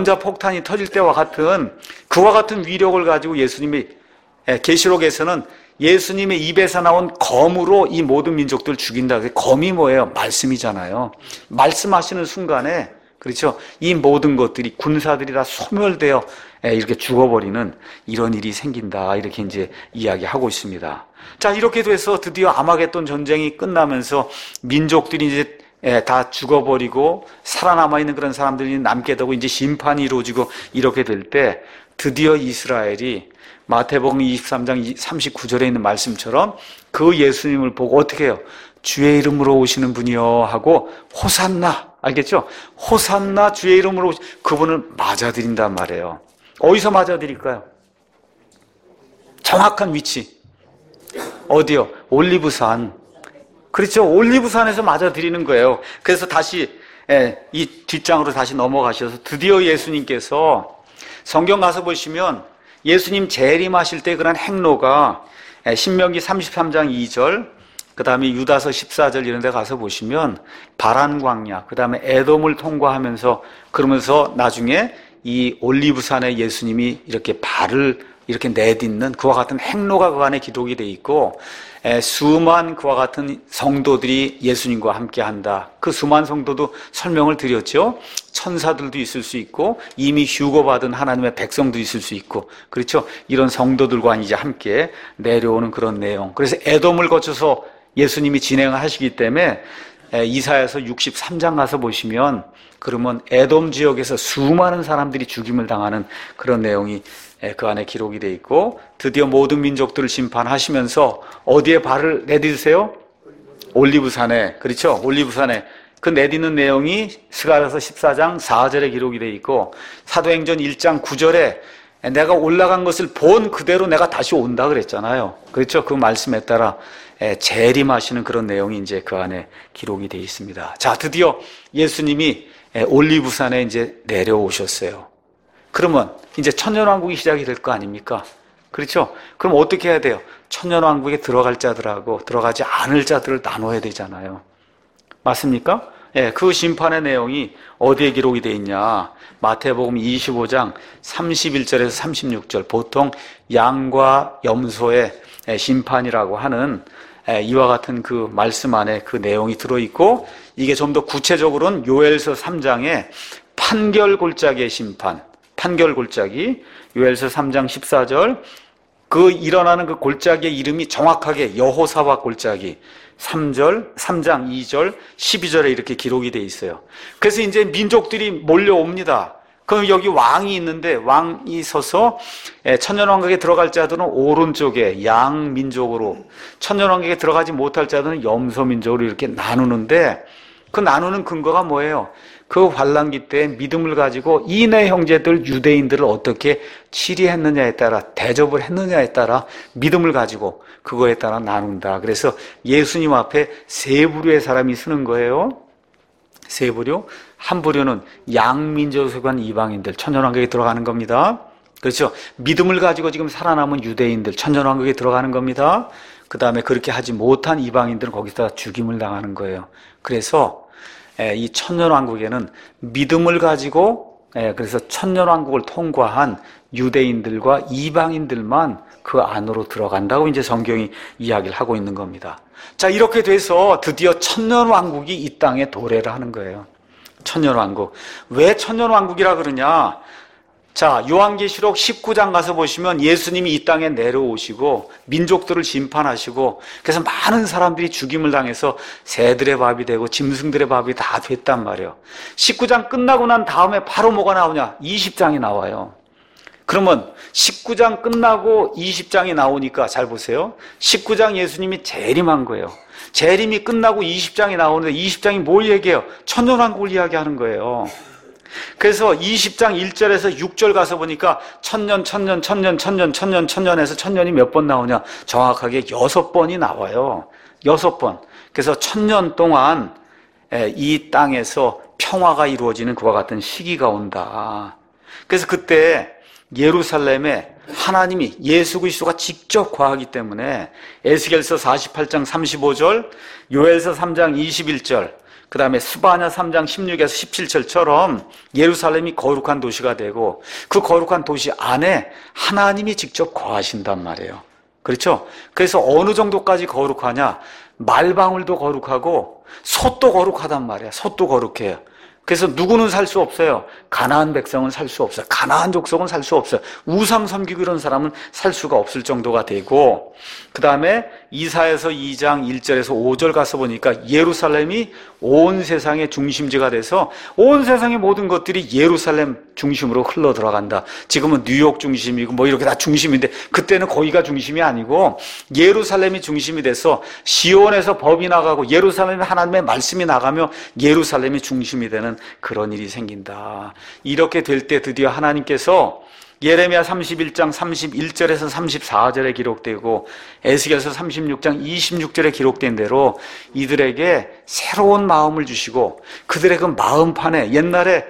원자폭탄이 터질 때와 같은 그와 같은 위력을 가지고 예수님이 계시록에서는 예수님의 입에서 나온 검으로 이 모든 민족들을 죽인다. 검이 뭐예요? 말씀이잖아요. 말씀하시는 순간에, 그렇죠? 이 모든 것들이, 군사들이 다 소멸되어 이렇게 죽어버리는 이런 일이 생긴다. 이렇게 이제 이야기하고 있습니다. 자, 이렇게 돼서 드디어 아마겟돈 전쟁이 끝나면서 민족들이 이제 다 죽어버리고 살아남아 있는 그런 사람들이 남게 되고 이제 심판이 이루어지고 이렇게 될 때 드디어 이스라엘이 마태복음 23장 39절에 있는 말씀처럼 그 예수님을 보고 어떻게 해요? 주의 이름으로 오시는 분이요 하고 호산나, 알겠죠? 호산나 주의 이름으로 그분을 맞아들인단 말이에요. 어디서 맞아들일까요? 정확한 위치. 어디요? 올리브산. 그렇죠. 올리브산에서 맞아들이는 거예요. 그래서 다시 이 뒷장으로 다시 넘어가셔서 드디어 예수님께서 성경 가서 보시면 예수님 재림하실 때 그런 행로가 신명기 33장 2절, 그 다음에 유다서 14절 이런 데 가서 보시면 바란 광야, 그 다음에 에돔을 통과하면서 그러면서 나중에 이 올리브산에 예수님이 이렇게 발을 이렇게 내딛는 그와 같은 행로가 그 안에 기록이 돼 있고 수만 그와 같은 성도들이 예수님과 함께 한다. 그 수만 성도도 설명을 드렸죠. 천사들도 있을 수 있고 이미 휴거받은 하나님의 백성도 있을 수 있고 그렇죠. 이런 성도들과 이제 함께 내려오는 그런 내용. 그래서 에돔을 거쳐서 예수님이 진행을 하시기 때문에 이사야서 63장 가서 보시면 그러면 에돔 지역에서 수많은 사람들이 죽임을 당하는 그런 내용이 그 안에 기록이 되어 있고 드디어 모든 민족들을 심판하시면서 어디에 발을 내딛으세요? 올리브산에. 그렇죠? 올리브산에. 그 내딛는 내용이 스가랴서 14장 4절에 기록이 되어 있고 사도행전 1장 9절에 내가 올라간 것을 본 그대로 내가 다시 온다 그랬잖아요. 그렇죠? 그 말씀에 따라 재림하시는 그런 내용이 이제 그 안에 기록이 되어 있습니다. 자, 드디어 예수님이 올리브산에 이제 내려오셨어요. 그러면 이제 천년왕국이 시작이 될 거 아닙니까? 그렇죠? 그럼 어떻게 해야 돼요? 천년왕국에 들어갈 자들하고 들어가지 않을 자들을 나눠야 되잖아요. 맞습니까? 예, 그 심판의 내용이 어디에 기록이 되어 있냐? 마태복음 25장 31절에서 36절. 보통 양과 염소의 심판이라고 하는 이와 같은 그 말씀 안에 그 내용이 들어있고 이게 좀 더 구체적으로는 요엘서 3장에 판결골짜기의 심판, 판결골짜기, 요엘서 3장 14절, 그 일어나는 그 골짜기의 이름이 정확하게 여호사밧 골짜기, 3장 2절, 12절에 이렇게 기록이 돼 있어요. 그래서 이제 민족들이 몰려옵니다. 그럼 여기 왕이 있는데 왕이 서서 천년왕국에 들어갈 자들은 오른쪽에 양민족으로, 천년왕국에 들어가지 못할 자들은 염소민족으로 이렇게 나누는데 그 나누는 근거가 뭐예요? 그 환란기 때 믿음을 가지고 이내 형제들 유대인들을 어떻게 치리했느냐에 따라, 대접을 했느냐에 따라 믿음을 가지고 그거에 따라 나눈다. 그래서 예수님 앞에 세 부류의 사람이 서는 거예요. 세 부류. 한 부류는 양민족에 속한 이방인들, 천년왕국에 들어가는 겁니다. 그렇죠? 믿음을 가지고 지금 살아남은 유대인들, 천년왕국에 들어가는 겁니다. 그 다음에 그렇게 하지 못한 이방인들은 거기서 죽임을 당하는 거예요. 그래서 이 천년왕국에는 믿음을 가지고 그래서 천년왕국을 통과한 유대인들과 이방인들만 그 안으로 들어간다고 이제 성경이 이야기를 하고 있는 겁니다. 자, 이렇게 돼서 드디어 천년왕국이 이 땅에 도래를 하는 거예요. 천년왕국. 왜 천년왕국이라 그러냐? 자, 요한계시록 19장 가서 보시면 예수님이 이 땅에 내려오시고 민족들을 심판하시고 그래서 많은 사람들이 죽임을 당해서 새들의 밥이 되고 짐승들의 밥이 다 됐단 말이에요. 19장 끝나고 난 다음에 바로 뭐가 나오냐? 20장이 나와요. 그러면 19장 끝나고 20장이 나오니까 잘 보세요. 19장 예수님이 재림한 거예요. 재림이 끝나고 20장이 나오는데 20장이 뭘 얘기해요? 천년왕국을 이야기하는 거예요. 그래서 20장 1절에서 6절 가서 보니까 천년에서 천년이 몇 번 나오냐? 정확하게 6번이 나와요. 6번. 그래서 천년 동안 이 땅에서 평화가 이루어지는 그와 같은 시기가 온다. 그래서 그때 예루살렘에 하나님이 예수 그리스도가 직접 거하기 때문에 에스겔서 48장 35절, 요엘서 3장 21절, 그 다음에 스바냐 3장 16에서 17절처럼 예루살렘이 거룩한 도시가 되고 그 거룩한 도시 안에 하나님이 직접 거하신단 말이에요. 그렇죠? 그래서 어느 정도까지 거룩하냐? 말방울도 거룩하고 솥도 거룩하단 말이야. 솥도 거룩해요. 그래서 누구는 살 수 없어요. 가나안 백성은 살 수 없어요. 가나안 족속은 살 수 없어요. 우상 섬기고 이런 사람은 살 수가 없을 정도가 되고, 그 다음에 이사야서 2장 1절에서 5절 가서 보니까 예루살렘이 온 세상의 중심지가 돼서 온 세상의 모든 것들이 예루살렘 중심으로 흘러 들어간다. 지금은 뉴욕 중심이고 뭐 이렇게 다 중심인데 그때는 거기가 중심이 아니고 예루살렘이 중심이 돼서 시온에서 법이 나가고 예루살렘에 하나님의 말씀이 나가며 예루살렘이 중심이 되는 그런 일이 생긴다. 이렇게 될 때 드디어 하나님께서 예레미야 31장 31절에서 34절에 기록되고 에스겔서 36장 26절에 기록된 대로 이들에게 새로운 마음을 주시고 그들의 그 마음판에, 옛날에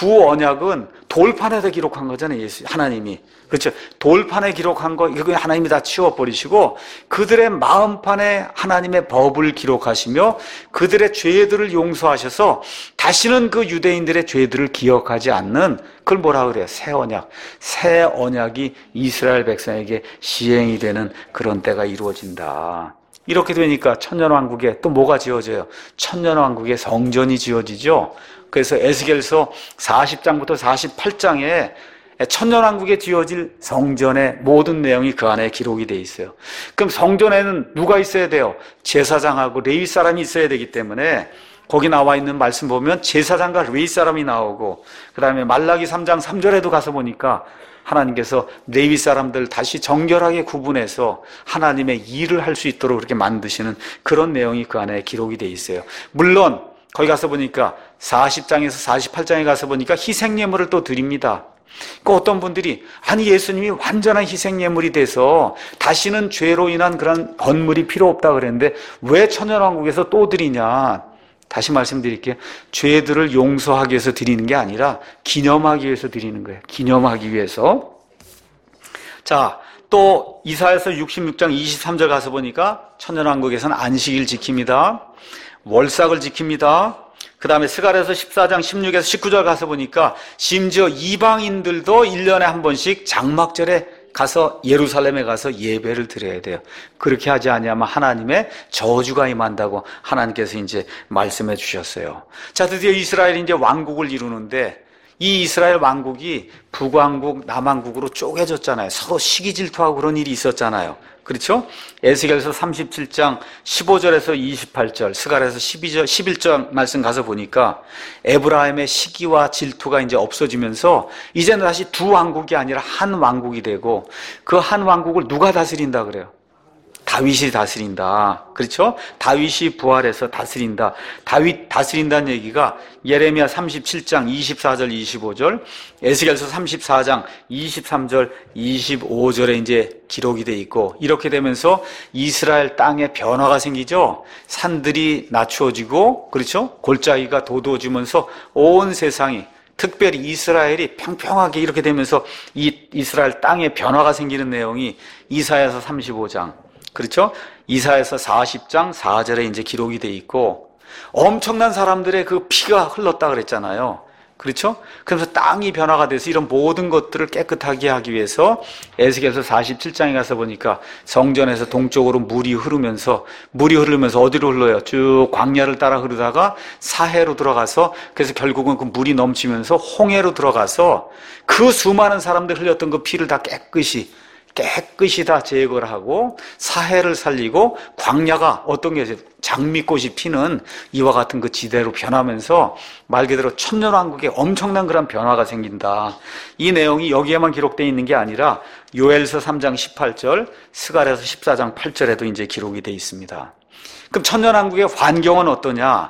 구언약은 돌판에다 기록한 거잖아요. 하나님이. 그렇죠. 돌판에 기록한 거 이거 하나님이 다 치워버리시고 그들의 마음판에 하나님의 법을 기록하시며 그들의 죄들을 용서하셔서 다시는 그 유대인들의 죄들을 기억하지 않는, 그걸 뭐라 그래요? 새 언약. 새 언약이 이스라엘 백성에게 시행이 되는 그런 때가 이루어진다. 이렇게 되니까 천년왕국에 또 뭐가 지어져요? 천년왕국에 성전이 지어지죠. 그래서 에스겔서 40장부터 48장에 천년왕국에 지어질 성전의 모든 내용이 그 안에 기록이 돼 있어요. 그럼 성전에는 누가 있어야 돼요? 제사장하고 레위 사람이 있어야 되기 때문에 거기 나와 있는 말씀 보면 제사장과 레위 사람이 나오고, 그 다음에 말라기 3장 3절에도 가서 보니까 하나님께서 레위 사람들 다시 정결하게 구분해서 하나님의 일을 할 수 있도록 그렇게 만드시는 그런 내용이 그 안에 기록이 돼 있어요. 물론 거기 가서 보니까 40장에서 48장에 가서 보니까 희생예물을 또 드립니다. 그 어떤 분들이 아니 예수님이 완전한 희생예물이 돼서 다시는 죄로 인한 그런 헌물이 필요 없다 그랬는데 왜 천년왕국에서 또 드리냐? 다시 말씀드릴게요. 죄들을 용서하기 위해서 드리는 게 아니라 기념하기 위해서 드리는 거예요. 기념하기 위해서. 자, 또 이사야서 66장 23절 가서 보니까 천년왕국에서는 안식일 지킵니다. 월삭을 지킵니다. 그 다음에 스가랴서 14장 16에서 19절 가서 보니까 심지어 이방인들도 1년에 한 번씩 장막절에 가서 예루살렘에 가서 예배를 드려야 돼요. 그렇게 하지 않으면 하나님의 저주가 임한다고 하나님께서 이제 말씀해 주셨어요. 자, 드디어 이스라엘이 이제 왕국을 이루는데 이 이스라엘 왕국이 북왕국, 남왕국으로 쪼개졌잖아요. 서로 시기 질투하고 그런 일이 있었잖아요. 그렇죠? 에스겔서 37장 15절에서 28절, 스가랴서 11절 말씀 가서 보니까 에브라임의 시기와 질투가 이제 없어지면서 이제는 다시 두 왕국이 아니라 한 왕국이 되고 그 한 왕국을 누가 다스린다 그래요? 다윗이 다스린다. 그렇죠? 다윗이 부활해서 다스린다. 다윗 다스린다는 얘기가 예레미야 37장 24절 25절, 에스겔서 34장 23절 25절에 이제 기록이 돼 있고, 이렇게 되면서 이스라엘 땅에 변화가 생기죠. 산들이 낮추어지고, 그렇죠? 골짜기가 돋워지면서 온 세상이, 특별히 이스라엘이 평평하게 이렇게 되면서 이 이스라엘 땅에 변화가 생기는 내용이 이사야서 35장, 그렇죠? 이사야서 40장 4절에 이제 기록이 돼 있고, 엄청난 사람들의 그 피가 흘렀다 그랬잖아요. 그렇죠? 그래서 땅이 변화가 돼서 이런 모든 것들을 깨끗하게 하기 위해서 에스겔서 47장에 가서 보니까 성전에서 동쪽으로 물이 흐르면서 어디로 흘러요? 쭉 광야를 따라 흐르다가 사해로 들어가서, 그래서 결국은 그 물이 넘치면서 홍해로 들어가서 그 수많은 사람들 흘렸던 그 피를 다 깨끗이 다 제거를 하고 사해를 살리고 광야가 어떤 게 장미꽃이 피는 이와 같은 그 지대로 변하면서 말 그대로 천년왕국에 엄청난 그런 변화가 생긴다. 이 내용이 여기에만 기록되어 있는 게 아니라 요엘서 3장 18절, 스가랴서 14장 8절에도 이제 기록이 되어 있습니다. 그럼 천년왕국의 환경은 어떠냐?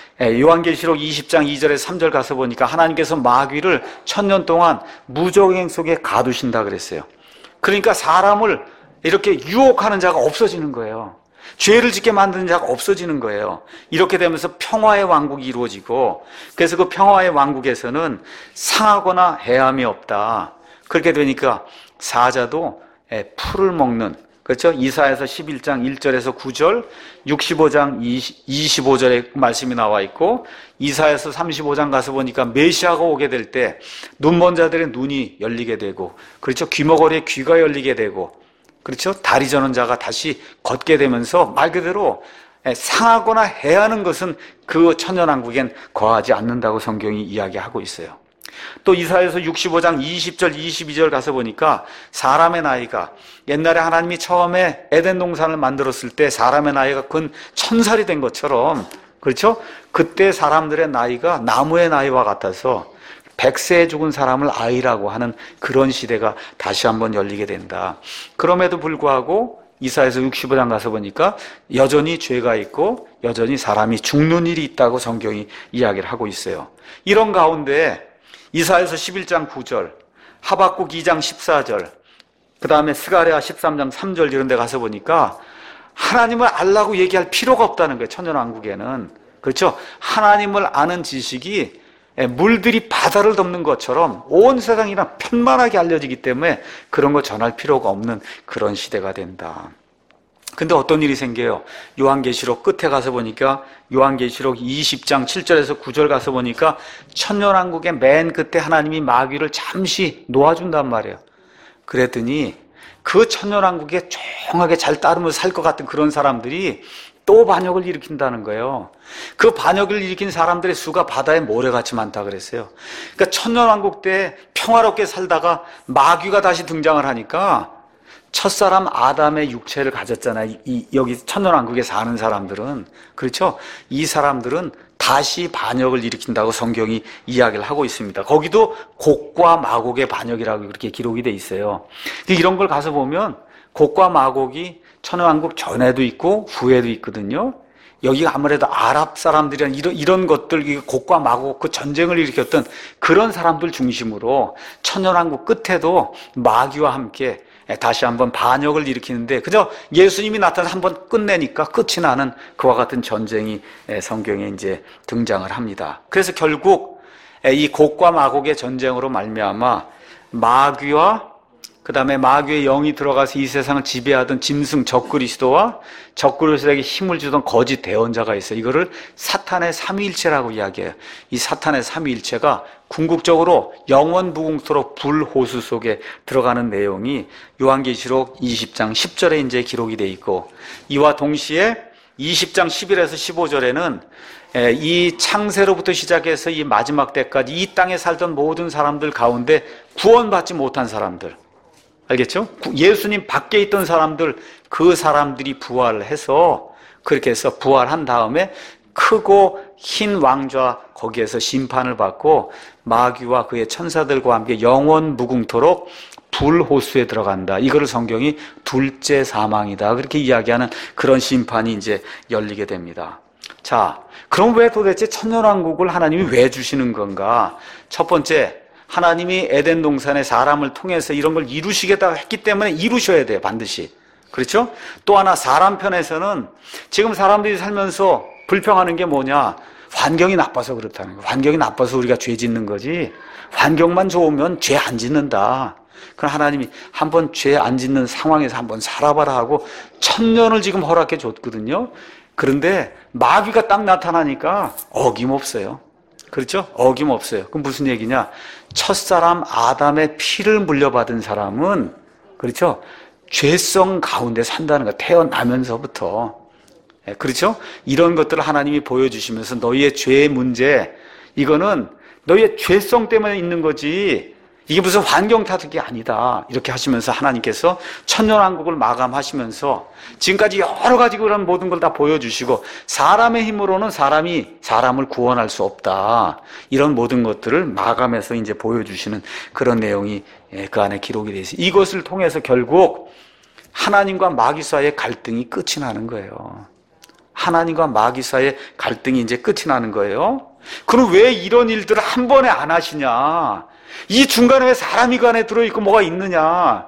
요한계시록 20장 2절에서 3절 가서 보니까 하나님께서 마귀를 천년 동안 무적행 속에 가두신다 그랬어요. 그러니까 사람을 이렇게 유혹하는 자가 없어지는 거예요. 죄를 짓게 만드는 자가 없어지는 거예요. 이렇게 되면서 평화의 왕국이 이루어지고, 그래서 그 평화의 왕국에서는 상하거나 해함이 없다. 그렇게 되니까 사자도 풀을 먹는, 그렇죠? 이사야서 11장 1절에서 9절, 65장 25절에 말씀이 나와 있고, 이사야서 35장 가서 보니까 메시아가 오게 될 때 눈먼 자들의 눈이 열리게 되고, 그렇죠? 귀머거리의 귀가 열리게 되고, 그렇죠? 다리 저는 자가 다시 걷게 되면서 말 그대로 상하거나 해하는 것은 그 천년왕국엔 거하지 않는다고 성경이 이야기하고 있어요. 또 이사야서 65장 20절 22절 가서 보니까 사람의 나이가 옛날에 하나님이 처음에 에덴 동산을 만들었을 때 사람의 나이가 근 1000살이 된 것처럼, 그렇죠? 그때 사람들의 나이가 나무의 나이와 같아서 100세에 죽은 사람을 아이라고 하는 그런 시대가 다시 한번 열리게 된다. 그럼에도 불구하고 이사야서 65장 가서 보니까 여전히 죄가 있고 여전히 사람이 죽는 일이 있다고 성경이 이야기를 하고 있어요. 이런 가운데 이사야서 11장 9절, 하박국 2장 14절, 그 다음에 스가랴 13장 3절 이런 데 가서 보니까 하나님을 알라고 얘기할 필요가 없다는 거예요. 천년왕국에는. 그렇죠? 하나님을 아는 지식이 물들이 바다를 덮는 것처럼 온 세상이랑 편만하게 알려지기 때문에 그런 거 전할 필요가 없는 그런 시대가 된다. 근데 어떤 일이 생겨요? 요한계시록 끝에 가서 보니까 요한계시록 20장 7절에서 9절 가서 보니까 천년왕국의 맨 끝에 하나님이 마귀를 잠시 놓아준단 말이에요. 그랬더니 그 천년왕국에 조용하게 잘 따르면서 살 것 같은 그런 사람들이 또 반역을 일으킨다는 거예요. 그 반역을 일으킨 사람들의 수가 바다에 모래같이 많다 그랬어요. 그러니까 천년왕국 때 평화롭게 살다가 마귀가 다시 등장을 하니까 첫사람 아담의 육체를 가졌잖아요. 여기 천년왕국에 사는 사람들은. 그렇죠? 이 사람들은 다시 반역을 일으킨다고 성경이 이야기를 하고 있습니다. 거기도 곡과 마곡의 반역이라고 그렇게 기록이 돼 있어요. 이런 걸 가서 보면 곡과 마곡이 천년왕국 전에도 있고 후에도 있거든요. 여기가 아무래도 아랍 사람들이란 이런 것들, 곡과 마곡 그 전쟁을 일으켰던 그런 사람들 중심으로 천년왕국 끝에도 마귀와 함께 다시 한번 반역을 일으키는데 그저 예수님이 나타나서 한번 끝내니까 끝이 나는 그와 같은 전쟁이 성경에 이제 등장을 합니다. 그래서 결국 이 곡과 마곡의 전쟁으로 말미암아 마귀와 그 다음에 마귀의 영이 들어가서 이 세상을 지배하던 짐승 적그리스도와 적그리스도에게 힘을 주던 거짓 대언자가 있어요. 이거를 사탄의 삼위일체라고 이야기해요. 이 사탄의 삼위일체가 궁극적으로 영원 무궁토록 불호수 속에 들어가는 내용이 요한계시록 20장 10절에 이제 기록이 돼 있고, 이와 동시에 20장 11에서 15절에는 이 창세로부터 시작해서 이 마지막 때까지 이 땅에 살던 모든 사람들 가운데 구원받지 못한 사람들, 알겠죠? 예수님 밖에 있던 사람들, 그 사람들이 부활을 해서 그렇게 해서 부활한 다음에 크고 흰 왕좌 거기에서 심판을 받고 마귀와 그의 천사들과 함께 영원 무궁토록 불호수에 들어간다. 이거를 성경이 둘째 사망이다. 그렇게 이야기하는 그런 심판이 이제 열리게 됩니다. 자, 그럼 왜 도대체 천년왕국을 하나님이 왜 주시는 건가? 첫 번째, 하나님이 에덴 동산에 사람을 통해서 이런 걸 이루시겠다고 했기 때문에 이루셔야 돼요, 반드시. 그렇죠? 또 하나, 사람 편에서는 지금 사람들이 살면서 불평하는 게 뭐냐? 환경이 나빠서 그렇다는 거예요. 환경이 나빠서 우리가 죄 짓는 거지, 환경만 좋으면 죄 안 짓는다. 그럼 하나님이 한번 죄 안 짓는 상황에서 한번 살아봐라 하고 1000년을 지금 허락해 줬거든요. 그런데 마귀가 딱 나타나니까 어김없어요. 그렇죠? 어김없어요. 그럼 무슨 얘기냐? 첫사람 아담의 피를 물려받은 사람은, 그렇죠? 죄성 가운데 산다는 거, 태어나면서부터. 그렇죠? 이런 것들을 하나님이 보여주시면서 너희의 죄의 문제, 이거는 너희의 죄성 때문에 있는 거지 이게 무슨 환경 탓이 아니다. 이렇게 하시면서 하나님께서 천년왕국을 마감하시면서 지금까지 여러 가지 그런 모든 걸 다 보여주시고, 사람의 힘으로는 사람이 사람을 구원할 수 없다. 이런 모든 것들을 마감해서 이제 보여주시는 그런 내용이 그 안에 기록이 되어 있어요. 이것을 통해서 결국 하나님과 마귀 사이의 갈등이 끝이 나는 거예요. 하나님과 마귀 사이의 갈등이 이제 끝이 나는 거예요. 그럼 왜 이런 일들을 한 번에 안 하시냐? 이 중간에 왜 사람이 그 안에 들어있고 뭐가 있느냐?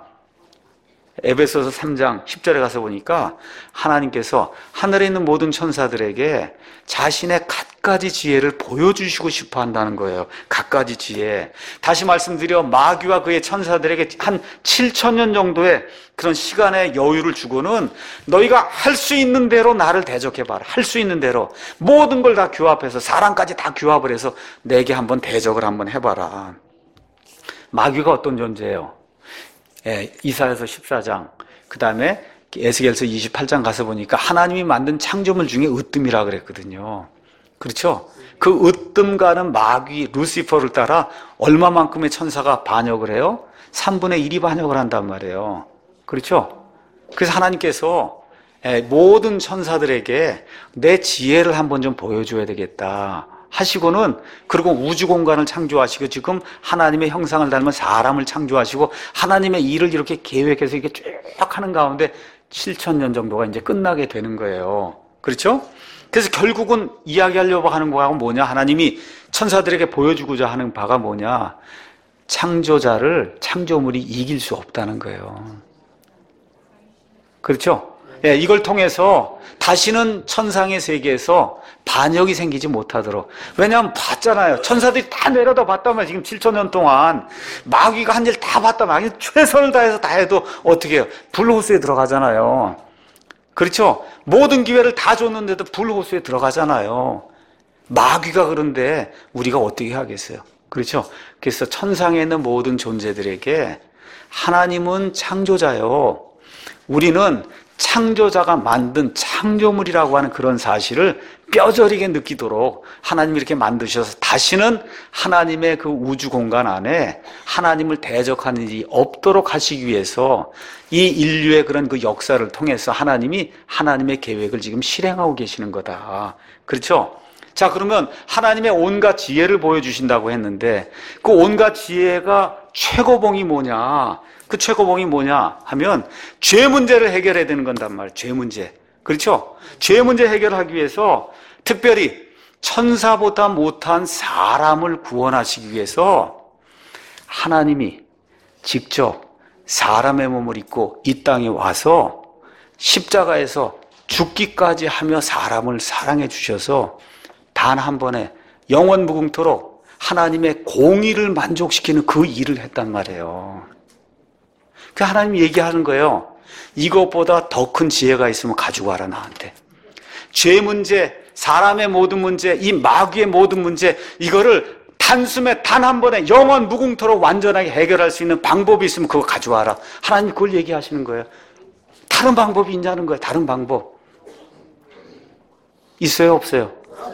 에베소서 3장 10절에 가서 보니까 하나님께서 하늘에 있는 모든 천사들에게 자신의 갖가지 지혜를 보여주시고 싶어 한다는 거예요. 갖가지 지혜. 다시 말씀드려, 마귀와 그의 천사들에게 한 7000년 정도의 그런 시간의 여유를 주고는 너희가 할 수 있는 대로 나를 대적해봐라. 할 수 있는 대로 모든 걸 다 규합해서, 사람까지 다 규합을 해서 내게 한번 대적을 한번 해봐라. 마귀가 어떤 존재예요? 이사야서 14장 그 다음에 에스겔서 28장 가서 보니까 하나님이 만든 창조물 중에 으뜸이라 그랬거든요. 그렇죠? 그 으뜸가는 마귀 루시퍼를 따라 얼마만큼의 천사가 반역을 해요? 3분의 1이 반역을 한단 말이에요. 그렇죠? 그래서 하나님께서 모든 천사들에게 내 지혜를 한번 좀 보여줘야 되겠다 하시고는, 그리고 우주 공간을 창조하시고 지금 하나님의 형상을 닮은 사람을 창조하시고 하나님의 일을 이렇게 계획해서 이렇게 쭉 하는 가운데 7,000년 정도가 이제 끝나게 되는 거예요. 그렇죠? 그래서 결국은 이야기하려고 하는 거하고 뭐냐? 하나님이 천사들에게 보여주고자 하는 바가 뭐냐? 창조자를 창조물이 이길 수 없다는 거예요. 그렇죠? 예, 이걸 통해서 다시는 천상의 세계에서 반역이 생기지 못하도록. 왜냐하면 봤잖아요. 천사들이 다 내려다 봤단 말이에요. 지금 7,000년 동안 마귀가 한 일 다 봤단 말이에요. 최선을 다해서 다 해도 어떻게 해요? 불호수에 들어가잖아요. 그렇죠? 모든 기회를 다 줬는데도 불호수에 들어가잖아요. 마귀가 그런데 우리가 어떻게 하겠어요? 그렇죠? 그래서 천상에 있는 모든 존재들에게 하나님은 창조자요, 우리는 창조자가 만든 창조물이라고 하는 그런 사실을 뼈저리게 느끼도록 하나님이 이렇게 만드셔서 다시는 하나님의 그 우주 공간 안에 하나님을 대적하는 일이 없도록 하시기 위해서 이 인류의 그런 그 역사를 통해서 하나님이 하나님의 계획을 지금 실행하고 계시는 거다. 그렇죠? 자, 그러면 하나님의 온갖 지혜를 보여주신다고 했는데 그 온갖 지혜가 최고봉이 뭐냐? 그 최고봉이 뭐냐 하면 죄 문제를 해결해야 되는 건단 말이에요. 죄 문제. 그렇죠? 죄 문제 해결하기 위해서 특별히 천사보다 못한 사람을 구원하시기 위해서 하나님이 직접 사람의 몸을 입고 이 땅에 와서 십자가에서 죽기까지 하며 사람을 사랑해 주셔서 단 한 번에 영원 무궁토록 하나님의 공의를 만족시키는 그 일을 했단 말이에요. 그 하나님이 얘기하는 거예요. 이것보다 더 큰 지혜가 있으면 가지고 와라 나한테. 죄 문제, 사람의 모든 문제, 이 마귀의 모든 문제, 이거를 단숨에 단 한 번에 영원 무궁토록 완전하게 해결할 수 있는 방법이 있으면 그거 가져와라. 하나님이 그걸 얘기하시는 거예요. 다른 방법이 있냐는 거예요. 다른 방법. 있어요? 없어요?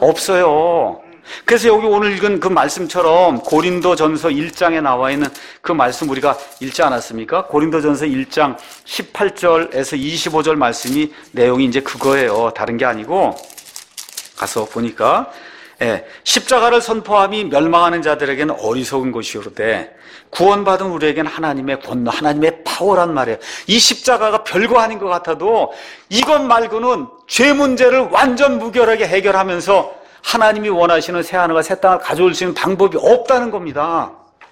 없어요. 그래서 여기 오늘 읽은 그 말씀처럼 고린도전서 1장에 나와 있는 그 말씀 우리가 읽지 않았습니까? 고린도전서 1장 18절에서 25절 말씀이 내용이 이제 그거예요. 다른 게 아니고 가서 보니까 십자가를 선포함이 멸망하는 자들에게는 어리석은 것이오로되 구원받은 우리에게는 하나님의 권능, 하나님의 파워란 말이에요. 이 십자가가 별거 아닌 것 같아도 이것 말고는 죄 문제를 완전 무결하게 해결하면서 하나님이 원하시는 새하늘과 새 땅을 가져올 수 있는 방법이 없다는 겁니다.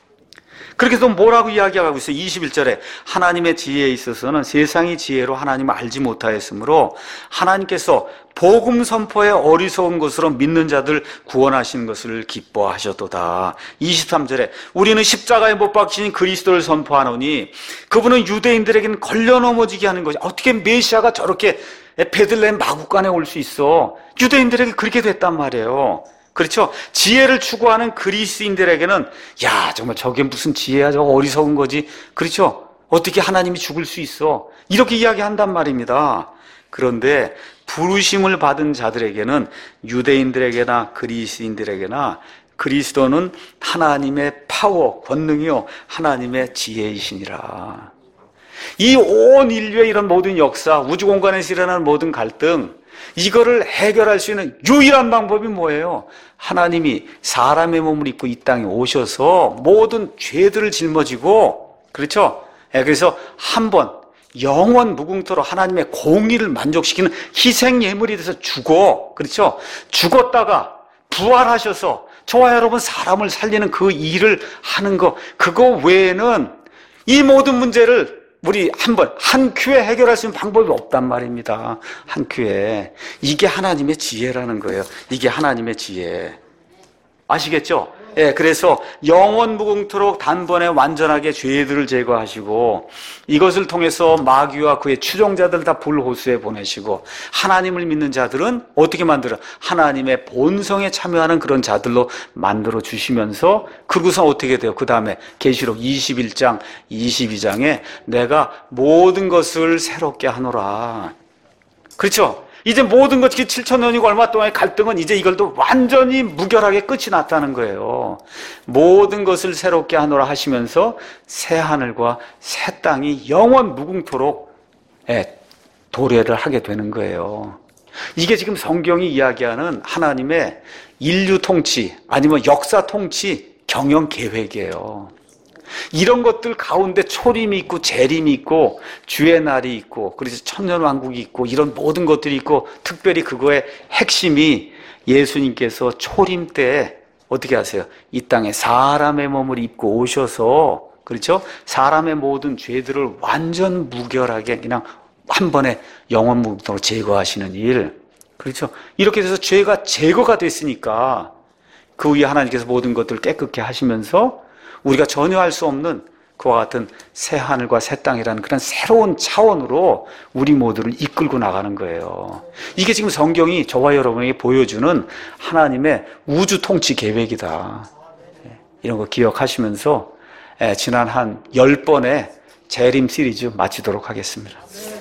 그렇게 또 뭐라고 이야기하고 있어요? 21절에 하나님의 지혜에 있어서는 세상의 지혜로 하나님을 알지 못하였으므로 하나님께서 복음 선포에 어리석은 것으로 믿는 자들 구원하시는 것을 기뻐하셨도다. 23절에 우리는 십자가에 못 박히신 그리스도를 선포하노니 그분은 유대인들에게는 걸려 넘어지게 하는 것이, 어떻게 메시아가 저렇게 베들레헴 마구간에 올 수 있어? 유대인들에게 그렇게 됐단 말이에요. 그렇죠? 지혜를 추구하는 그리스인들에게는 야, 정말 저게 무슨 지혜야, 저거 어리석은 거지. 그렇죠? 어떻게 하나님이 죽을 수 있어? 이렇게 이야기한단 말입니다. 그런데 부르심을 받은 자들에게는, 유대인들에게나 그리스인들에게나 그리스도는 하나님의 파워, 권능이요 하나님의 지혜이시니라. 이 온 인류의 이런 모든 역사, 우주 공간에서 일어나는 모든 갈등, 이거를 해결할 수 있는 유일한 방법이 뭐예요? 하나님이 사람의 몸을 입고 이 땅에 오셔서 모든 죄들을 짊어지고, 그렇죠? 그래서 한번 영원 무궁토록 하나님의 공의를 만족시키는 희생 예물이 돼서 그렇죠? 죽었다가 부활하셔서 저와 여러분 사람을 살리는 그 일을 하는 거, 그거 외에는 이 모든 문제를 우리 한 큐에 해결할 수 있는 방법이 없단 말입니다. 한 큐에. 이게 하나님의 지혜라는 거예요. 이게 하나님의 지혜. 아시겠죠? 예, 그래서 영원 무궁토록 단번에 완전하게 죄들을 제거하시고 이것을 통해서 마귀와 그의 추종자들 다 불호수에 보내시고 하나님을 믿는 자들은 어떻게 만들어? 하나님의 본성에 참여하는 그런 자들로 만들어 주시면서 그러고서 어떻게 돼요? 그 다음에 계시록 21장 22장에 내가 모든 것을 새롭게 하노라. 그렇죠? 이제 모든 것이 7,000년이고 얼마 동안의 갈등은 이제 이걸도 완전히 무결하게 끝이 났다는 거예요. 모든 것을 새롭게 하노라 하시면서 새 하늘과 새 땅이 영원 무궁토록 도래를 하게 되는 거예요. 이게 지금 성경이 이야기하는 하나님의 인류 통치 아니면 역사 통치 경영 계획이에요. 이런 것들 가운데 초림이 있고 재림이 있고 주의 날이 있고 그래서 천년왕국이 있고 이런 모든 것들이 있고 특별히 그거의 핵심이 예수님께서 초림 때 어떻게 하세요? 이 땅에 사람의 몸을 입고 오셔서 그렇죠? 사람의 모든 죄들을 완전 무결하게 그냥 한 번에 영원 무궁토록 제거하시는 일. 그렇죠? 이렇게 돼서 죄가 제거가 됐으니까 그 위에 하나님께서 모든 것들을 깨끗게 하시면서 우리가 전혀 할 수 없는 그와 같은 새 하늘과 새 땅이라는 그런 새로운 차원으로 우리 모두를 이끌고 나가는 거예요. 이게 지금 성경이 저와 여러분에게 보여주는 하나님의 우주 통치 계획이다. 이런 거 기억하시면서 지난 한 10번의 재림 시리즈 마치도록 하겠습니다.